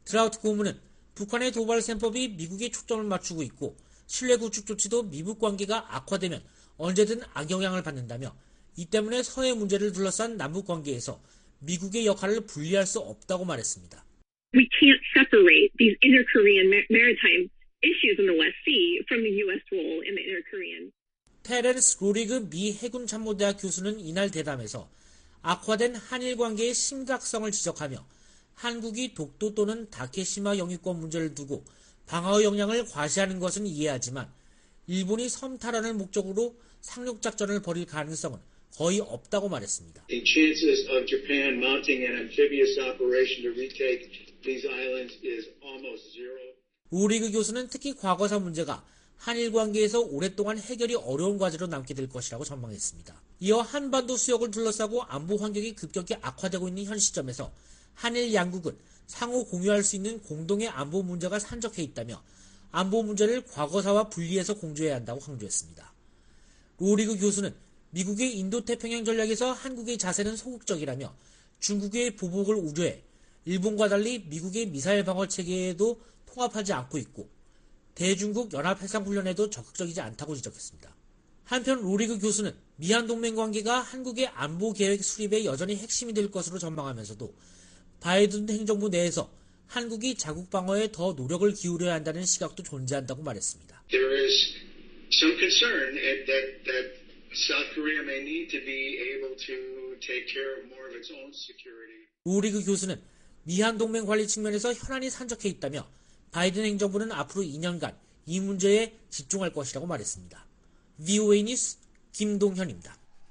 트라우트 고문은 북한의 도발 셈법이 미국에 초점을 맞추고 있고 신뢰 구축 조치도 미북 관계가 악화되면 언제든 악영향을 받는다며 이 때문에 서해 문제를 둘러싼 남북 관계에서 미국의 역할을 분리할 수 없다고 말했습니다. We can't separate these inter-Korean maritime issues in the West Sea from the U.S. role in the inter-Korean. 테렌스 로리그 미 해군 참모대학 교수는 이날 대담에서 악화된 한일 관계의 심각성을 지적하며 한국이 독도 또는 다케시마 영유권 문제를 두고 방어 역량을 과시하는 것은 이해하지만 일본이 섬 탈환을 목적으로 상륙 작전을 벌일 가능성은 거의 없다고 말했습니다. The chances of Japan mounting an amphibious operation to retake these islands is almost zero. 로리그 교수는 특히 과거사 문제가 한일 관계에서 오랫동안 해결이 어려운 과제로 남게 될 것이라고 전망했습니다. 이어 한반도 수역을 둘러싸고 안보 환경이 급격히 악화되고 있는 현 시점에서 한일 양국은 상호 공유할 수 있는 공동의 안보 문제가 산적해 있다며 안보 문제를 과거사와 분리해서 공조해야 한다고 강조했습니다. 로리그 교수는 미국의 인도태평양 전략에서 한국의 자세는 소극적이라며 중국의 보복을 우려해 일본과 달리 미국의 미사일 방어 체계에도 통합하지 않고 있고 대중국 연합해상훈련에도 적극적이지 않다고 지적했습니다. 한편 로리그 교수는 미한동맹 관계가 한국의 안보계획 수립의 여전히 핵심이 될 것으로 전망하면서도 바이든 행정부 내에서 한국이 자국 방어에 더 노력을 기울여야 한다는 시각도 존재한다고 말했습니다. There is some concern that South Korea may need to be able to take care of more of its own security. 로리그 교수는 미한동맹 관리 측면에서 현안이 산적해 있다며 바이든 행정부는 앞으로 2년간 이 문제에 집중할 것이라고 말했습니다. VOA 뉴스 김동현입니다.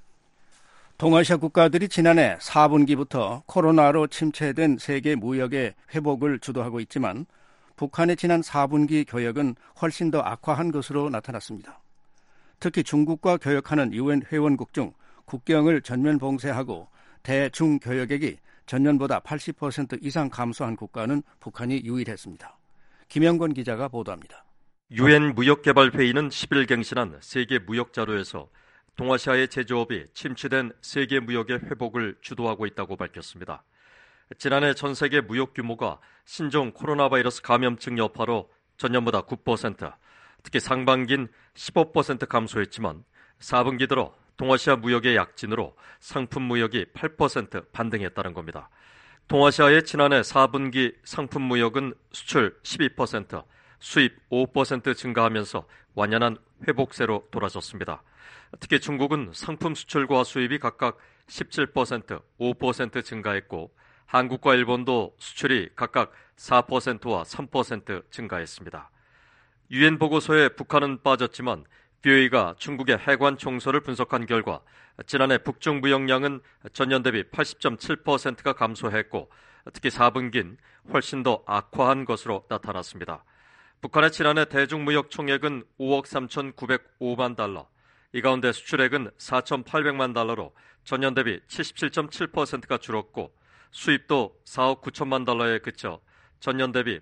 동아시아 국가들이 지난해 4분기부터 코로나로 침체된 세계 무역의 회복을 주도하고 있지만 북한의 지난 4분기 교역은 훨씬 더 악화한 것으로 나타났습니다. 특히 중국과 교역하는 UN 회원국 중 국경을 전면 봉쇄하고 대중 교역액이 전년보다 80% 이상 감소한 국가는 북한이 유일했습니다. 김영건 기자가 보도합니다. UN 무역개발회의는 10일 갱신한 세계 무역자료에서 동아시아의 제조업이 침체된 세계 무역의 회복을 주도하고 있다고 밝혔습니다. 지난해 전 세계 무역 규모가 신종 코로나 바이러스 감염증 여파로 전년보다 9%, 특히 상반기는 15% 감소했지만 4분기 들어 동아시아 무역의 약진으로 상품 무역이 8% 반등했다는 겁니다. 동아시아의 지난해 4분기 상품 무역은 수출 12%, 수입 5% 증가하면서 완연한 회복세로 돌아섰습니다. 특히 중국은 상품 수출과 수입이 각각 17%, 5% 증가했고 한국과 일본도 수출이 각각 4%와 3% 증가했습니다. 유엔 보고서에 북한은 빠졌지만 BOA가 중국의 해관 총서를 분석한 결과 지난해 북중 무역량은 전년 대비 80.7%가 감소했고 특히 4분기는 훨씬 더 악화한 것으로 나타났습니다. 북한의 지난해 대중무역 총액은 5억 3,905만 달러, 이 가운데 수출액은 4,800만 달러로 전년 대비 77.7%가 줄었고 수입도 4억 9천만 달러에 그쳐 전년 대비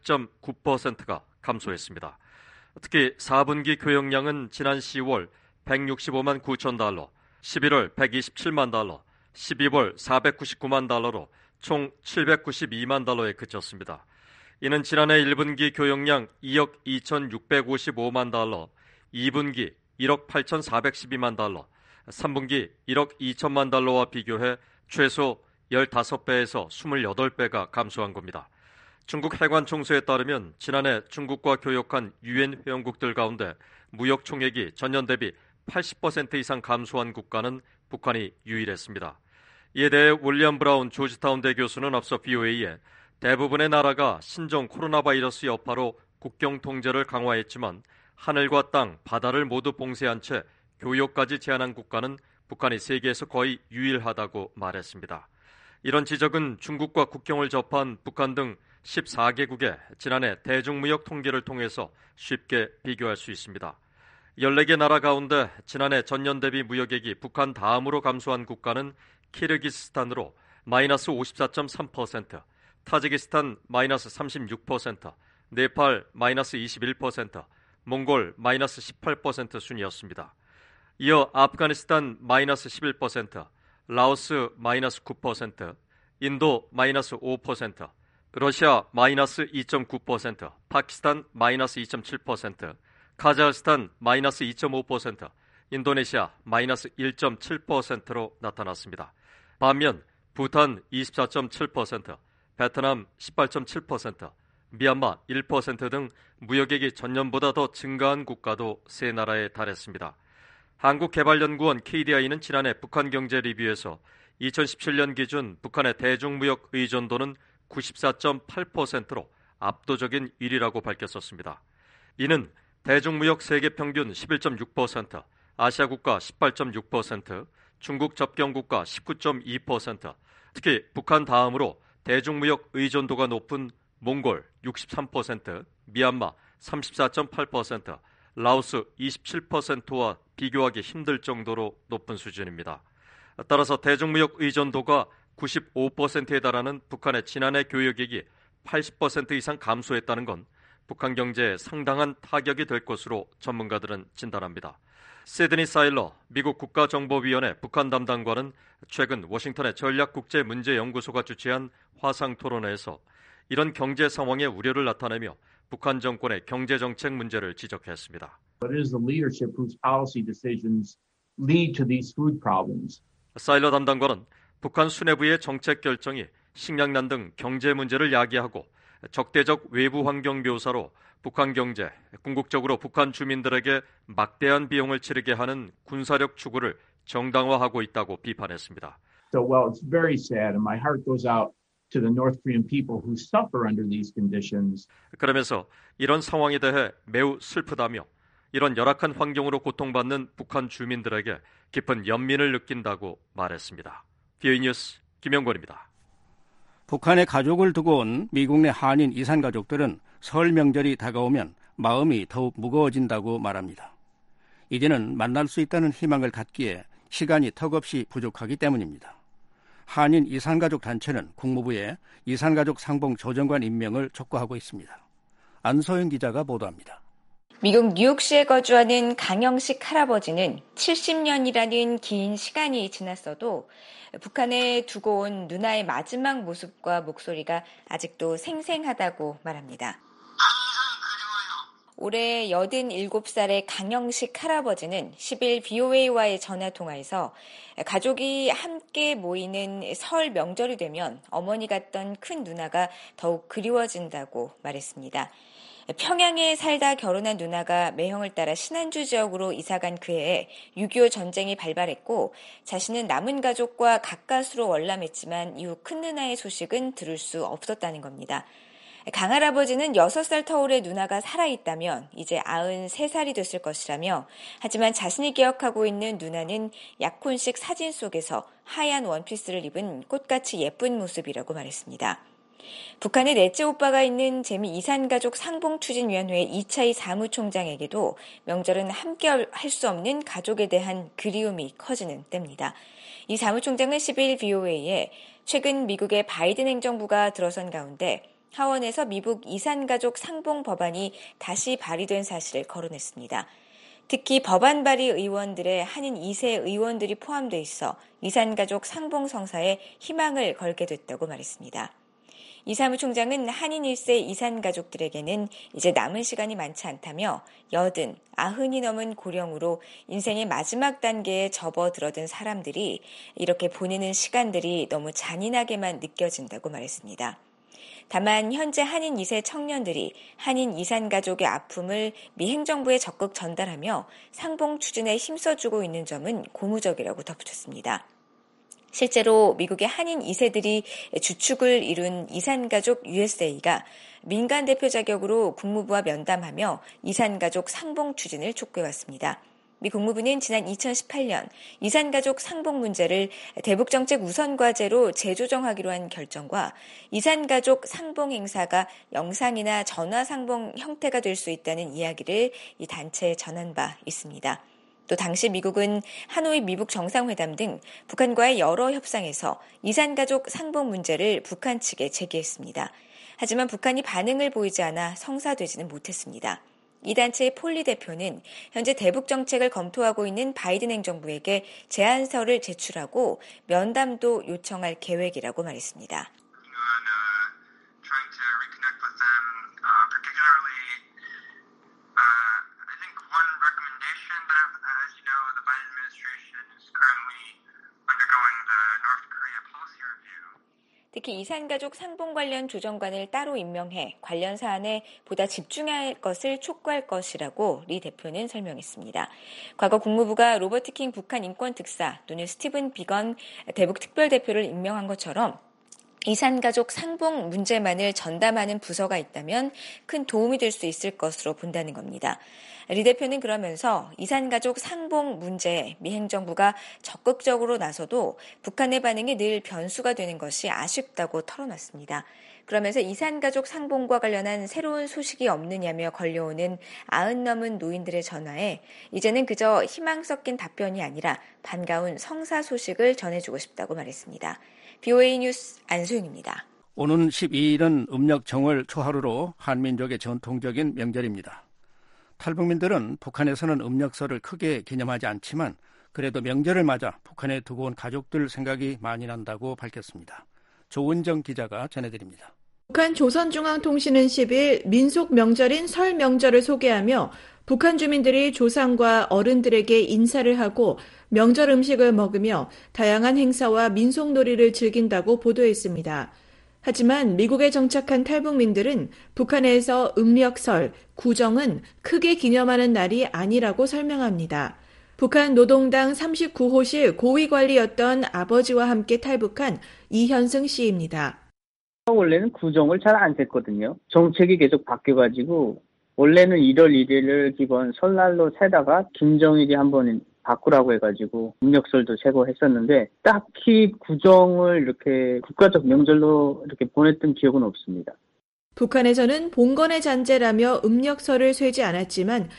80.9%가 감소했습니다. 특히 4분기 교역량은 지난 10월 165만 9천 달러, 11월 127만 달러, 12월 499만 달러로 총 792만 달러에 그쳤습니다. 이는 지난해 1분기 교역량 2억 2,655만 달러, 2분기 1억 8,412만 달러, 3분기 1억 2천만 달러와 비교해 최소 15배에서 28배가 감소한 겁니다. 중국 해관 총서에 따르면 지난해 중국과 교역한 유엔 회원국들 가운데 무역 총액이 전년 대비 80% 이상 감소한 국가는 북한이 유일했습니다. 이에 대해 윌리엄 브라운 조지타운대 교수는 앞서 BOA에 대부분의 나라가 신종 코로나 바이러스 여파로 국경 통제를 강화했지만 하늘과 땅, 바다를 모두 봉쇄한 채 교역까지 제한한 국가는 북한이 세계에서 거의 유일하다고 말했습니다. 이런 지적은 중국과 국경을 접한 북한 등 14개국의 지난해 대중무역 통계를 통해서 쉽게 비교할 수 있습니다. 14개 나라 가운데 지난해 전년 대비 무역액이 북한 다음으로 감소한 국가는 키르기스스탄으로 마이너스 54.3%, 타지키스탄 마이너스 36%, 네팔 마이너스 21%, 몽골 마이너스 18% 순이었습니다. 이어 아프가니스탄 마이너스 11%, 라오스 마이너스 9%, 인도 마이너스 5%, 러시아 마이너스 2.9%, 파키스탄 마이너스 2.7%, 카자흐스탄 마이너스 2.5%, 인도네시아 마이너스 1.7%로 나타났습니다. 반면 부탄 24.7%, 베트남 18.7%, 미얀마 1% 등 무역액이 전년보다 더 증가한 국가도 세 나라에 달했습니다. 한국개발연구원 KDI는 지난해 북한 경제 리뷰에서 2017년 기준 북한의 대중무역 의존도는 94.8%로 압도적인 1위라고 밝혔었습니다. 이는 대중무역 세계 평균 11.6%, 아시아 국가 18.6%, 중국 접경 국가 19.2%, 특히 북한 다음으로 대중무역 의존도가 높은 몽골 63%, 미얀마 34.8%, 라오스 27%와 비교하기 힘들 정도로 높은 수준입니다. 따라서 대중무역 의존도가 95%에 달하는 북한의 지난해 교역액이 80% 이상 감소했다는 건 북한 경제에 상당한 타격이 될 것으로 전문가들은 진단합니다. 시드니 사일러 미국 국가정보위원회 북한 담당관은 최근 워싱턴의 전략국제문제연구소가 주최한 화상토론회에서 이런 경제 상황에 우려를 나타내며 북한 정권의 경제정책 문제를 지적했습니다. But it is the leadership whose policy decisions lead to these food problems. 사일러 담당관은 북한 수뇌부의 정책 결정이 식량난 등 경제 문제를 야기하고 적대적 외부 환경 묘사로 북한 경제, 궁극적으로 북한 주민들에게 막대한 비용을 치르게 하는 군사력 추구를 정당화하고 있다고 비판했습니다. So while it's very sad and my heart goes out to the North Korean people who suffer under these conditions. 그러면서 이런 상황에 대해 매우 슬프다며 이런 열악한 환경으로 고통받는 북한 주민들에게 깊은 연민을 느낀다고 말했습니다. VOA 뉴스 김영권입니다. 북한의 가족을 두고 온 미국 내 한인 이산 가족들은 설 명절이 다가오면 마음이 더욱 무거워진다고 말합니다. 이제는 만날 수 있다는 희망을 갖기에 시간이 턱없이 부족하기 때문입니다. 한인 이산가족 단체는 국무부에 이산가족 상봉 조정관 임명을 촉구하고 있습니다. 안소영 기자가 보도합니다. 미국 뉴욕시에 거주하는 강영식 할아버지는 70년이라는 긴 시간이 지났어도 북한에 두고 온 누나의 마지막 모습과 목소리가 아직도 생생하다고 말합니다. 올해 87살의 강영식 할아버지는 10일 VOA와의 전화통화에서 가족이 함께 모이는 설 명절이 되면 어머니 같던 큰 누나가 더욱 그리워진다고 말했습니다. 평양에 살다 결혼한 누나가 매형을 따라 신안주 지역으로 이사간 그해에 6.25 전쟁이 발발했고 자신은 남은 가족과 가까스로 월남했지만 이후 큰 누나의 소식은 들을 수 없었다는 겁니다. 강할아버지는 6살 터울의 누나가 살아있다면 이제 93살이 됐을 것이라며 하지만 자신이 기억하고 있는 누나는 약혼식 사진 속에서 하얀 원피스를 입은 꽃같이 예쁜 모습이라고 말했습니다. 북한의 넷째 오빠가 있는 재미 이산가족 상봉추진위원회 이차희 사무총장에게도 명절은 함께 할 수 없는 가족에 대한 그리움이 커지는 때입니다. 이 사무총장은 10일 VOA에 최근 미국의 바이든 행정부가 들어선 가운데 하원에서 미국 이산가족 상봉 법안이 다시 발의된 사실을 거론했습니다. 특히 법안 발의 의원들의 한인 2세 의원들이 포함돼 있어 이산가족 상봉 성사에 희망을 걸게 됐다고 말했습니다. 이 사무총장은 한인 1세 이산 가족들에게는 이제 남은 시간이 많지 않다며 80, 90이 넘은 고령으로 인생의 마지막 단계에 접어들어든 사람들이 이렇게 보내는 시간들이 너무 잔인하게만 느껴진다고 말했습니다. 다만 현재 한인 2세 청년들이 한인 이산 가족의 아픔을 미 행정부에 적극 전달하며 상봉 추진에 힘써주고 있는 점은 고무적이라고 덧붙였습니다. 실제로 미국의 한인 2세들이 주축을 이룬 이산가족 USA가 민간 대표 자격으로 국무부와 면담하며 이산가족 상봉 추진을 촉구해왔습니다. 미 국무부는 지난 2018년 이산가족 상봉 문제를 대북정책 우선과제로 재조정하기로 한 결정과 이산가족 상봉 행사가 영상이나 전화 상봉 형태가 될 수 있다는 이야기를 이 단체에 전한 바 있습니다. 또 당시 미국은 하노이 미북 정상회담 등 북한과의 여러 협상에서 이산가족 상봉 문제를 북한 측에 제기했습니다. 하지만 북한이 반응을 보이지 않아 성사되지는 못했습니다. 이 단체의 폴리 대표는 현재 대북 정책을 검토하고 있는 바이든 행정부에게 제안서를 제출하고 면담도 요청할 계획이라고 말했습니다. trying 특히 이산가족 상봉 관련 조정관을 따로 임명해 관련 사안에 보다 집중할 것을 촉구할 것이라고 리 대표는 설명했습니다. 과거 국무부가 로버트 킹 북한 인권특사 또는 스티븐 비건 대북 특별대표를 임명한 것처럼 이산가족 상봉 문제만을 전담하는 부서가 있다면 큰 도움이 될 수 있을 것으로 본다는 겁니다. 리 대표는 그러면서 이산가족 상봉 문제에 미 행정부가 적극적으로 나서도 북한의 반응이 늘 변수가 되는 것이 아쉽다고 털어놨습니다. 그러면서 이산가족 상봉과 관련한 새로운 소식이 없느냐며 걸려오는 90 넘은 노인들의 전화에 이제는 그저 희망 섞인 답변이 아니라 반가운 성사 소식을 전해주고 싶다고 말했습니다. BOA 뉴스 안소영입니다. 오는 12일은 음력 정월 초하루로 한민족의 전통적인 명절입니다. 탈북민들은 북한에서는 음력설을 크게 기념하지 않지만 그래도 명절을 맞아 북한에 두고 온 가족들 생각이 많이 난다고 밝혔습니다. 조은정 기자가 전해드립니다. 북한 조선중앙통신은 10일 민속 명절인 설 명절을 소개하며 북한 주민들이 조상과 어른들에게 인사를 하고 명절 음식을 먹으며 다양한 행사와 민속놀이를 즐긴다고 보도했습니다. 하지만 미국에 정착한 탈북민들은 북한에서 음력설, 구정은 크게 기념하는 날이 아니라고 설명합니다. 북한 노동당 39호실 고위관리였던 아버지와 함께 탈북한 이현승 씨입니다. 원래는 구정을 잘 안 셌거든요. 정책이 계속 바뀌어가지고 원래는 1월 1일을 기본 설날로 세다가 김정일이 한번 바꾸라고 해가지고 음력설도 세고 했었는데 딱히 구정을 이렇게 국가적 명절로 이렇게 보냈던 기억은 없습니다. 북한에서는 봉건의 잔재라며 음력설을 쇠지 않았지만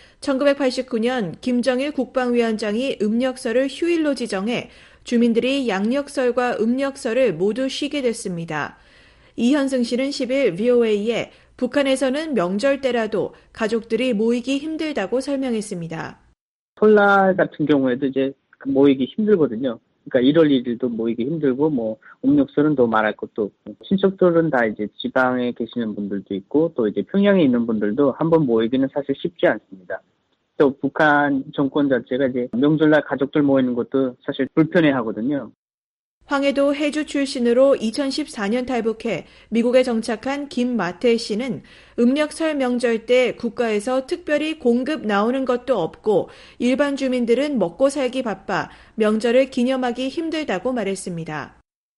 1989년 김정일 국방위원장이 음력설을 휴일로 지정해 주민들이 양력설과 음력설을 모두 쉬게 됐습니다. 이현승 씨는 10일 VOA에 북한에서는 명절 때라도 가족들이 모이기 힘들다고 설명했습니다. 설날 같은 경우에도 이제 모이기 힘들거든요. 그러니까 1월 1일도 모이기 힘들고 음력설은 더 말할 것도 없고 친척들은 다 이제 지방에 계시는 분들도 있고 또 이제 평양에 있는 분들도 한번 모이기는 사실 쉽지 않습니다. 또 북한 정권 자체가 이제 명절날 가족들 모이는 것도 사실 불편해하거든요. 황해도 해주 출신으로 2014년 탈북해 미국에 정착한 김마태 씨는 음력설 명절 때 국가에서 특별히 공급 나오는 것도 없고 일반 주민들은 먹고 살기 바빠 명절을 기념하기 힘들다고 말했습니다.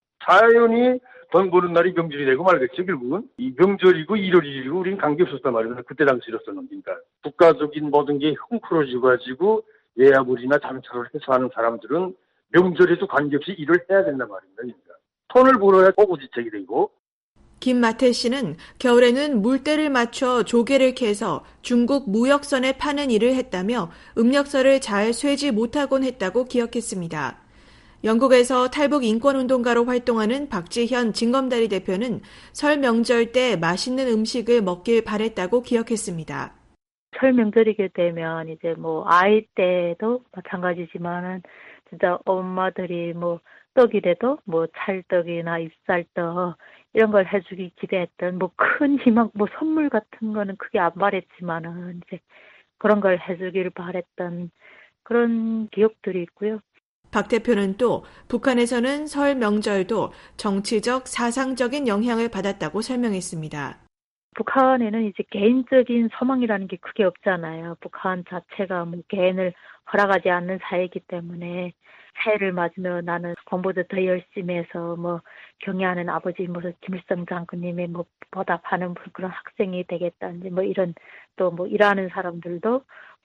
자연이 돈 버는 날이 명절이 되고 말겠죠. 결국은 이 명절이고 1월 1일이고 우리는 관계없었단 말이에요. 그때 당시로서는. 그러니까 국가적인 모든 게 헝클어지고 가지고 예약물이나 잠철을 해서 하는 사람들은 명절에도 관계없이 일을 해야 된단 말입니다. 그러니까. 돈을 벌어야 보고지책이 되고. 김마태 씨는 겨울에는 물때를 맞춰 조개를 캐서 중국 무역선에 파는 일을 했다며 음력설을 잘 쇠지 못하곤 했다고 기억했습니다. 영국에서 탈북 인권운동가로 활동하는 박지현 진검다리 대표는 설 명절 때 맛있는 음식을 먹길 바랬다고 기억했습니다. 설 명절이게 되면 이제 아이 때도 마찬가지지만은 진짜 엄마들이 떡이라도 찰떡이나 잎살떡 이런 걸 해주기 기대했던 큰 희망 선물 같은 거는 크게 안 바랬지만은 이제 그런 걸 해주길 바랬던 그런 기억들이 있고요. 박 대표는 또 북한에서는 설 명절도 정치적 사상적인 영향을 받았다고 설명했습니다. 북한에는 이제 개인적인 소망이라는 게 크게 없잖아요. 북한 자체가 개인을 허락하지 않는 사회이기 때문에 새해를 맞으며 나는 공부도 더 열심히 해서 경애하는 아버지 김일성 장군님의 보답하는 그런 학생이 되겠다든지 이런 또 일하는 사람들도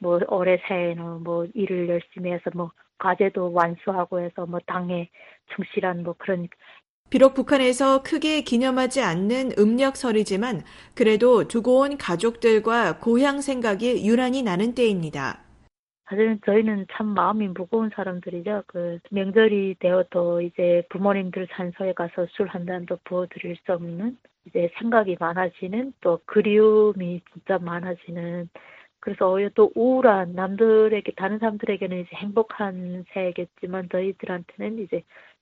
올해 새해에는 일을 열심히 해서 과제도 완수하고 해서 당에 충실한 그런. 비록 북한에서 크게 기념하지 않는 음력설이지만 그래도 두고 온 가족들과 고향 생각이 유난히 나는 때입니다. 사실은 저희는 참 마음이 무거운 사람들이죠. 명절이 되어도 이제 부모님들 산소에 가서 술 한 잔도 부어드릴 수 없는 이제 생각이 많아지는 또 그리움이 진짜 많아지는 그래서 오히려 또 우울한 다른 사람들에게는 이제 행복한 새해겠지만 저희들한테는 이제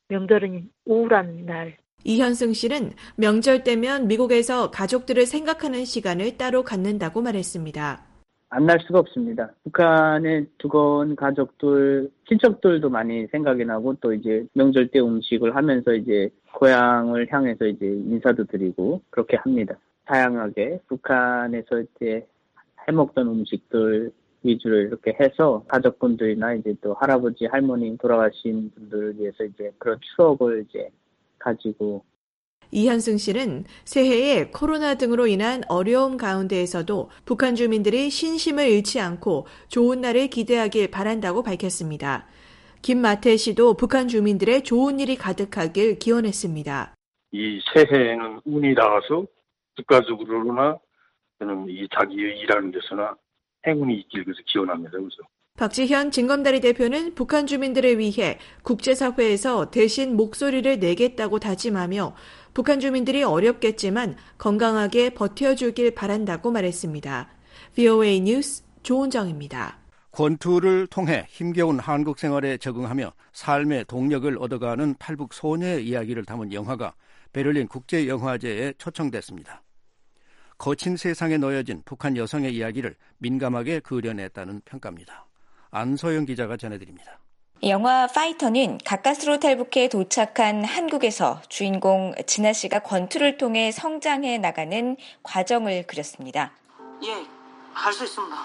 명절은 우울한 날. 이현승 씨는 명절 때면 미국에서 가족들을 생각하는 시간을 따로 갖는다고 말했습니다. 안 날 수가 없습니다. 북한에 두건 가족들, 친척들도 많이 생각이 나고 또 이제 명절 때 음식을 하면서 이제 고향을 향해서 이제 인사도 드리고 그렇게 합니다. 다양하게 북한에서 이제 해먹던 음식들 위주로 이렇게 해서 가족분들이나 이제 또 할아버지, 할머니 돌아가신 분들을 위해서 이제 그런 추억을 이제 가지고. 이현승 씨는 새해에 코로나 등으로 인한 어려움 가운데에서도 북한 주민들이 신심을 잃지 않고 좋은 날을 기대하길 바란다고 밝혔습니다. 김마태 씨도 북한 주민들의 좋은 일이 가득하길 기원했습니다. 이 새해에는 운이 닿아서 국가적으로나 저는 이 자기의 일하는 데서나 행운이 있길 그래서 기원합니다. 그래서. 박지현 진검다리 대표는 북한 주민들을 위해 국제사회에서 대신 목소리를 내겠다고 다짐하며 북한 주민들이 어렵겠지만 건강하게 버텨주길 바란다고 말했습니다. VOA 뉴스 조은정입니다. 권투를 통해 힘겨운 한국 생활에 적응하며 삶의 동력을 얻어가는 탈북 소녀의 이야기를 담은 영화가 베를린 국제영화제에 초청됐습니다. 거친 세상에 놓여진 북한 여성의 이야기를 민감하게 그려냈다는 평가입니다. 안소영 기자가 전해드립니다. 영화 파이터는 가까스로 탈북해 도착한 한국에서 주인공 진아 씨가 권투를 통해 성장해 나가는 과정을 그렸습니다. 예, 할 수 있습니다.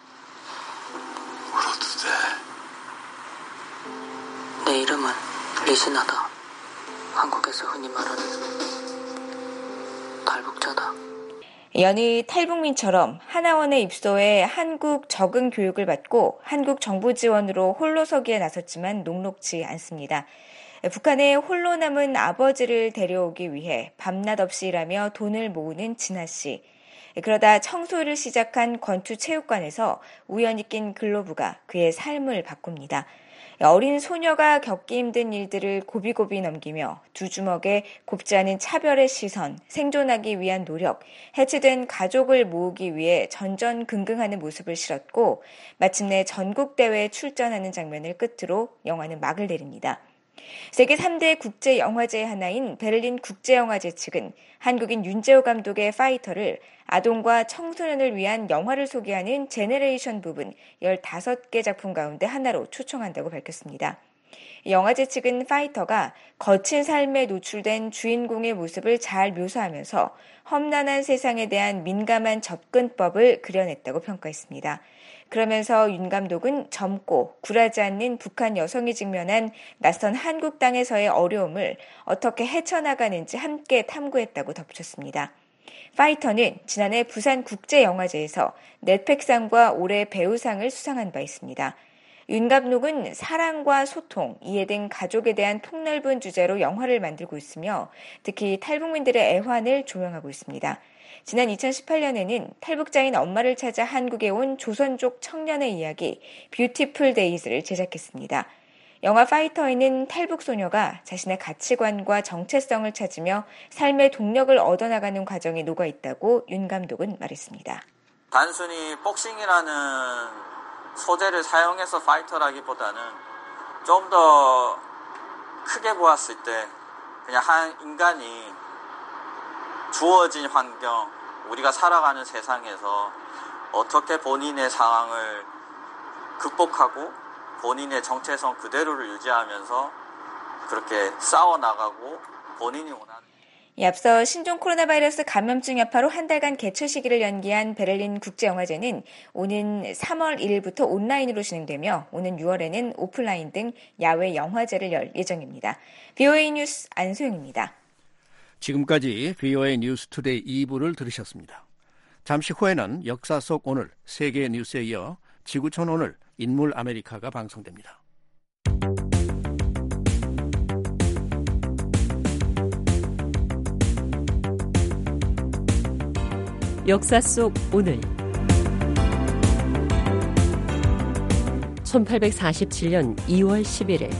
울어도 돼. 내 이름은 리시나다. 한국에서 흔히 말하는 탈북자다. 여느 탈북민처럼 하나원에 입소해 한국 적응 교육을 받고 한국 정부 지원으로 홀로 서기에 나섰지만 녹록지 않습니다. 북한에 홀로 남은 아버지를 데려오기 위해 밤낮 없이 일하며 돈을 모으는 진아 씨. 그러다 청소를 시작한 권투체육관에서 우연히 낀 글로브가 그의 삶을 바꿉니다. 어린 소녀가 겪기 힘든 일들을 고비고비 넘기며 두 주먹에 곱지 않은 차별의 시선, 생존하기 위한 노력, 해체된 가족을 모으기 위해 전전긍긍하는 모습을 실었고 마침내 전국대회에 출전하는 장면을 끝으로 영화는 막을 내립니다. 세계 3대 국제영화제의 하나인 베를린 국제영화제 측은 한국인 윤재호 감독의 파이터를 아동과 청소년을 위한 영화를 소개하는 제네레이션 부분 15개 작품 가운데 하나로 초청한다고 밝혔습니다. 영화제 측은 파이터가 거친 삶에 노출된 주인공의 모습을 잘 묘사하면서 험난한 세상에 대한 민감한 접근법을 그려냈다고 평가했습니다. 그러면서 윤 감독은 젊고 굴하지 않는 북한 여성이 직면한 낯선 한국 땅에서의 어려움을 어떻게 헤쳐나가는지 함께 탐구했다고 덧붙였습니다. 파이터는 지난해 부산국제영화제에서 넷팩상과 올해 배우상을 수상한 바 있습니다. 윤 감독은 사랑과 소통, 이해 등 가족에 대한 폭넓은 주제로 영화를 만들고 있으며 특히 탈북민들의 애환을 조명하고 있습니다. 지난 2018년에는 탈북자인 엄마를 찾아 한국에 온 조선족 청년의 이야기 뷰티풀 데이즈를 제작했습니다. 영화 파이터에는 탈북 소녀가 자신의 가치관과 정체성을 찾으며 삶의 동력을 얻어나가는 과정이 녹아있다고 윤 감독은 말했습니다. 단순히 복싱이라는 소재를 사용해서 파이터라기보다는 좀 더 크게 보았을 때 그냥 한 인간이 주어진 환경, 우리가 살아가는 세상에서 어떻게 본인의 상황을 극복하고 본인의 정체성 그대로를 유지하면서 그렇게 싸워나가고 본인이 원하는. 앞서 신종 코로나 바이러스 감염증 여파로 한 달간 개최 시기를 연기한 베를린 국제영화제는 오는 3월 1일부터 온라인으로 진행되며 오는 6월에는 오프라인 등 야외 영화제를 열 예정입니다. VOA 뉴스 안소영입니다. 지금까지 VOA 뉴스 투데이 2부를 들으셨습니다. 잠시 후에는 역사 속 오늘 세계 뉴스에 이어 지구촌 오늘 인물 아메리카가 방송됩니다. 역사 속 오늘 1847년 2월 11일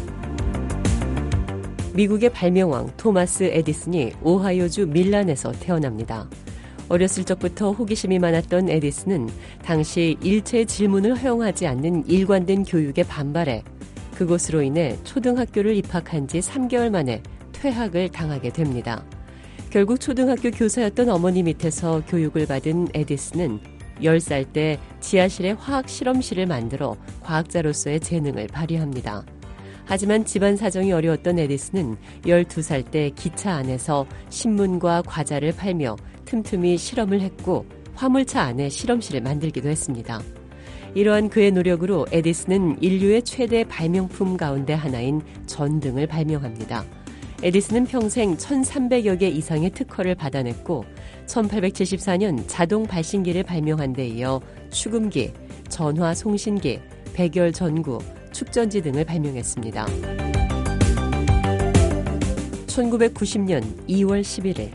미국의 발명왕 토마스 에디슨이 오하이오주 밀란에서 태어납니다. 어렸을 적부터 호기심이 많았던 에디슨은 당시 일체 질문을 허용하지 않는 일관된 교육에 반발해 그것으로 인해 초등학교를 입학한 지 3개월 만에 퇴학을 당하게 됩니다. 결국 초등학교 교사였던 어머니 밑에서 교육을 받은 에디슨은 10살 때 지하실에 화학 실험실을 만들어 과학자로서의 재능을 발휘합니다. 하지만 집안 사정이 어려웠던 에디슨은 12살 때 기차 안에서 신문과 과자를 팔며 틈틈이 실험을 했고 화물차 안에 실험실을 만들기도 했습니다. 이러한 그의 노력으로 에디슨은 인류의 최대 발명품 가운데 하나인 전등을 발명합니다. 에디슨은 평생 1,300여 개 이상의 특허를 받아냈고 1874년 자동 발신기를 발명한 데 이어 축음기, 전화 송신기, 백열 전구, 축전지 등을 발명했습니다. 1990년 2월 11일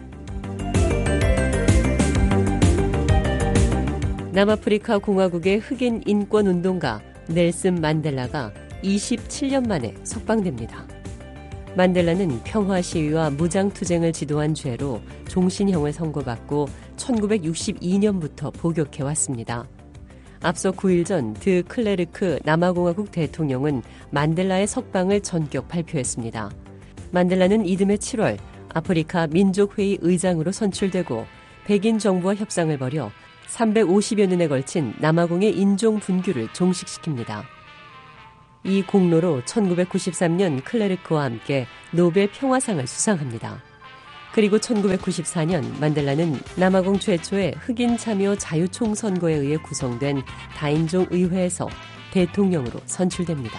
남아프리카 공화국의 흑인 인권운동가 넬슨 만델라가 27년 만에 석방됩니다. 만델라는 평화 시위와 무장투쟁을 지도한 죄로 종신형을 선고받고 1962년부터 복역해왔습니다. 앞서 9일 전 드 클레르크 남아공화국 대통령은 만델라의 석방을 전격 발표했습니다. 만델라는 이듬해 7월 아프리카 민족회의 의장으로 선출되고 백인 정부와 협상을 벌여 350여 년에 걸친 남아공의 인종 분규를 종식시킵니다. 이 공로로 1993년 클레르크와 함께 노벨 평화상을 수상합니다. 그리고 1994년 만델라는 남아공 최초의 흑인 참여 자유총선거에 의해 구성된 다인종 의회에서 대통령으로 선출됩니다.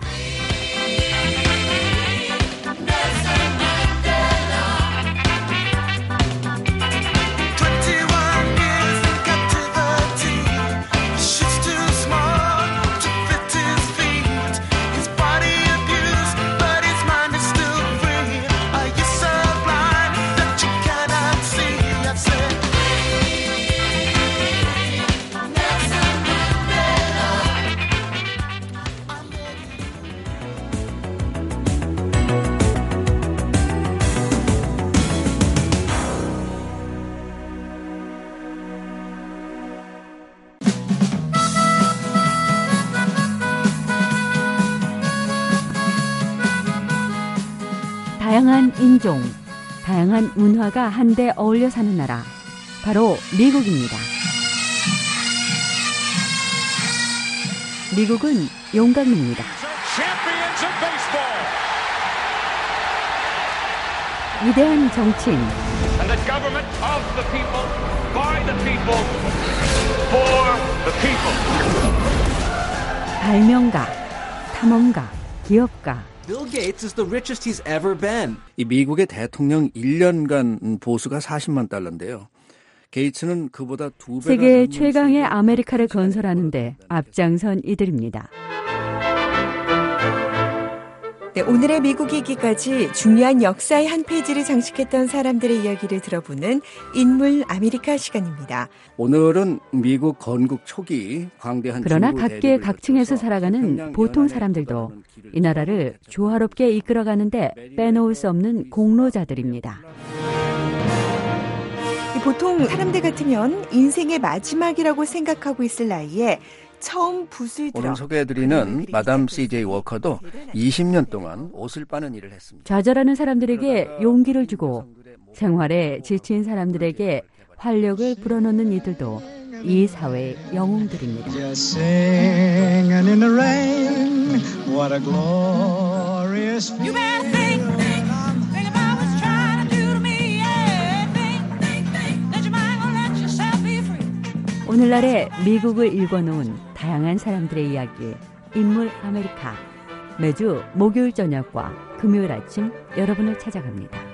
다양한 인종, 다양한 문화가 한데 어울려 사는 나라, 바로 미국입니다. 미국은 용광로입니다. 위대한 정치인, 발명가, 탐험가, 기업가. Bill Gates is the richest he's ever been. 이 미국의 대통령 1년간 보수가 40만 달러인데요. 게이츠는 그보다 2배가 세계 최강의 아메리카를 건설하는데 앞장선 이들입니다. 네, 오늘의 미국 얘기까지 중요한 역사의 한 페이지를 장식했던 사람들의 이야기를 들어보는 인물 아메리카 시간입니다. 오늘은 미국 건국 초기 광대한 그러나 각계 각층에서 살아가는 보통 사람들도 이 나라를 조화롭게 이끌어가는데 빼놓을 수 없는 공로자들입니다. 보통 사람들 같으면 인생의 마지막이라고 생각하고 있을 나이에 처음 붓을 들어 오늘 소개해드리는 마담 C.J. 워커도 20년 동안 옷을 빠는 일을 했습니다. 좌절하는 사람들에게 용기를 주고 생활에 지친 사람들에게 활력을 불어넣는 이들도 이 사회의 영웅들입니다. 오늘날의 미국을 읽어놓은 다양한 사람들의 이야기, 인물 아메리카. 매주 목요일 저녁과 금요일 아침 여러분을 찾아갑니다.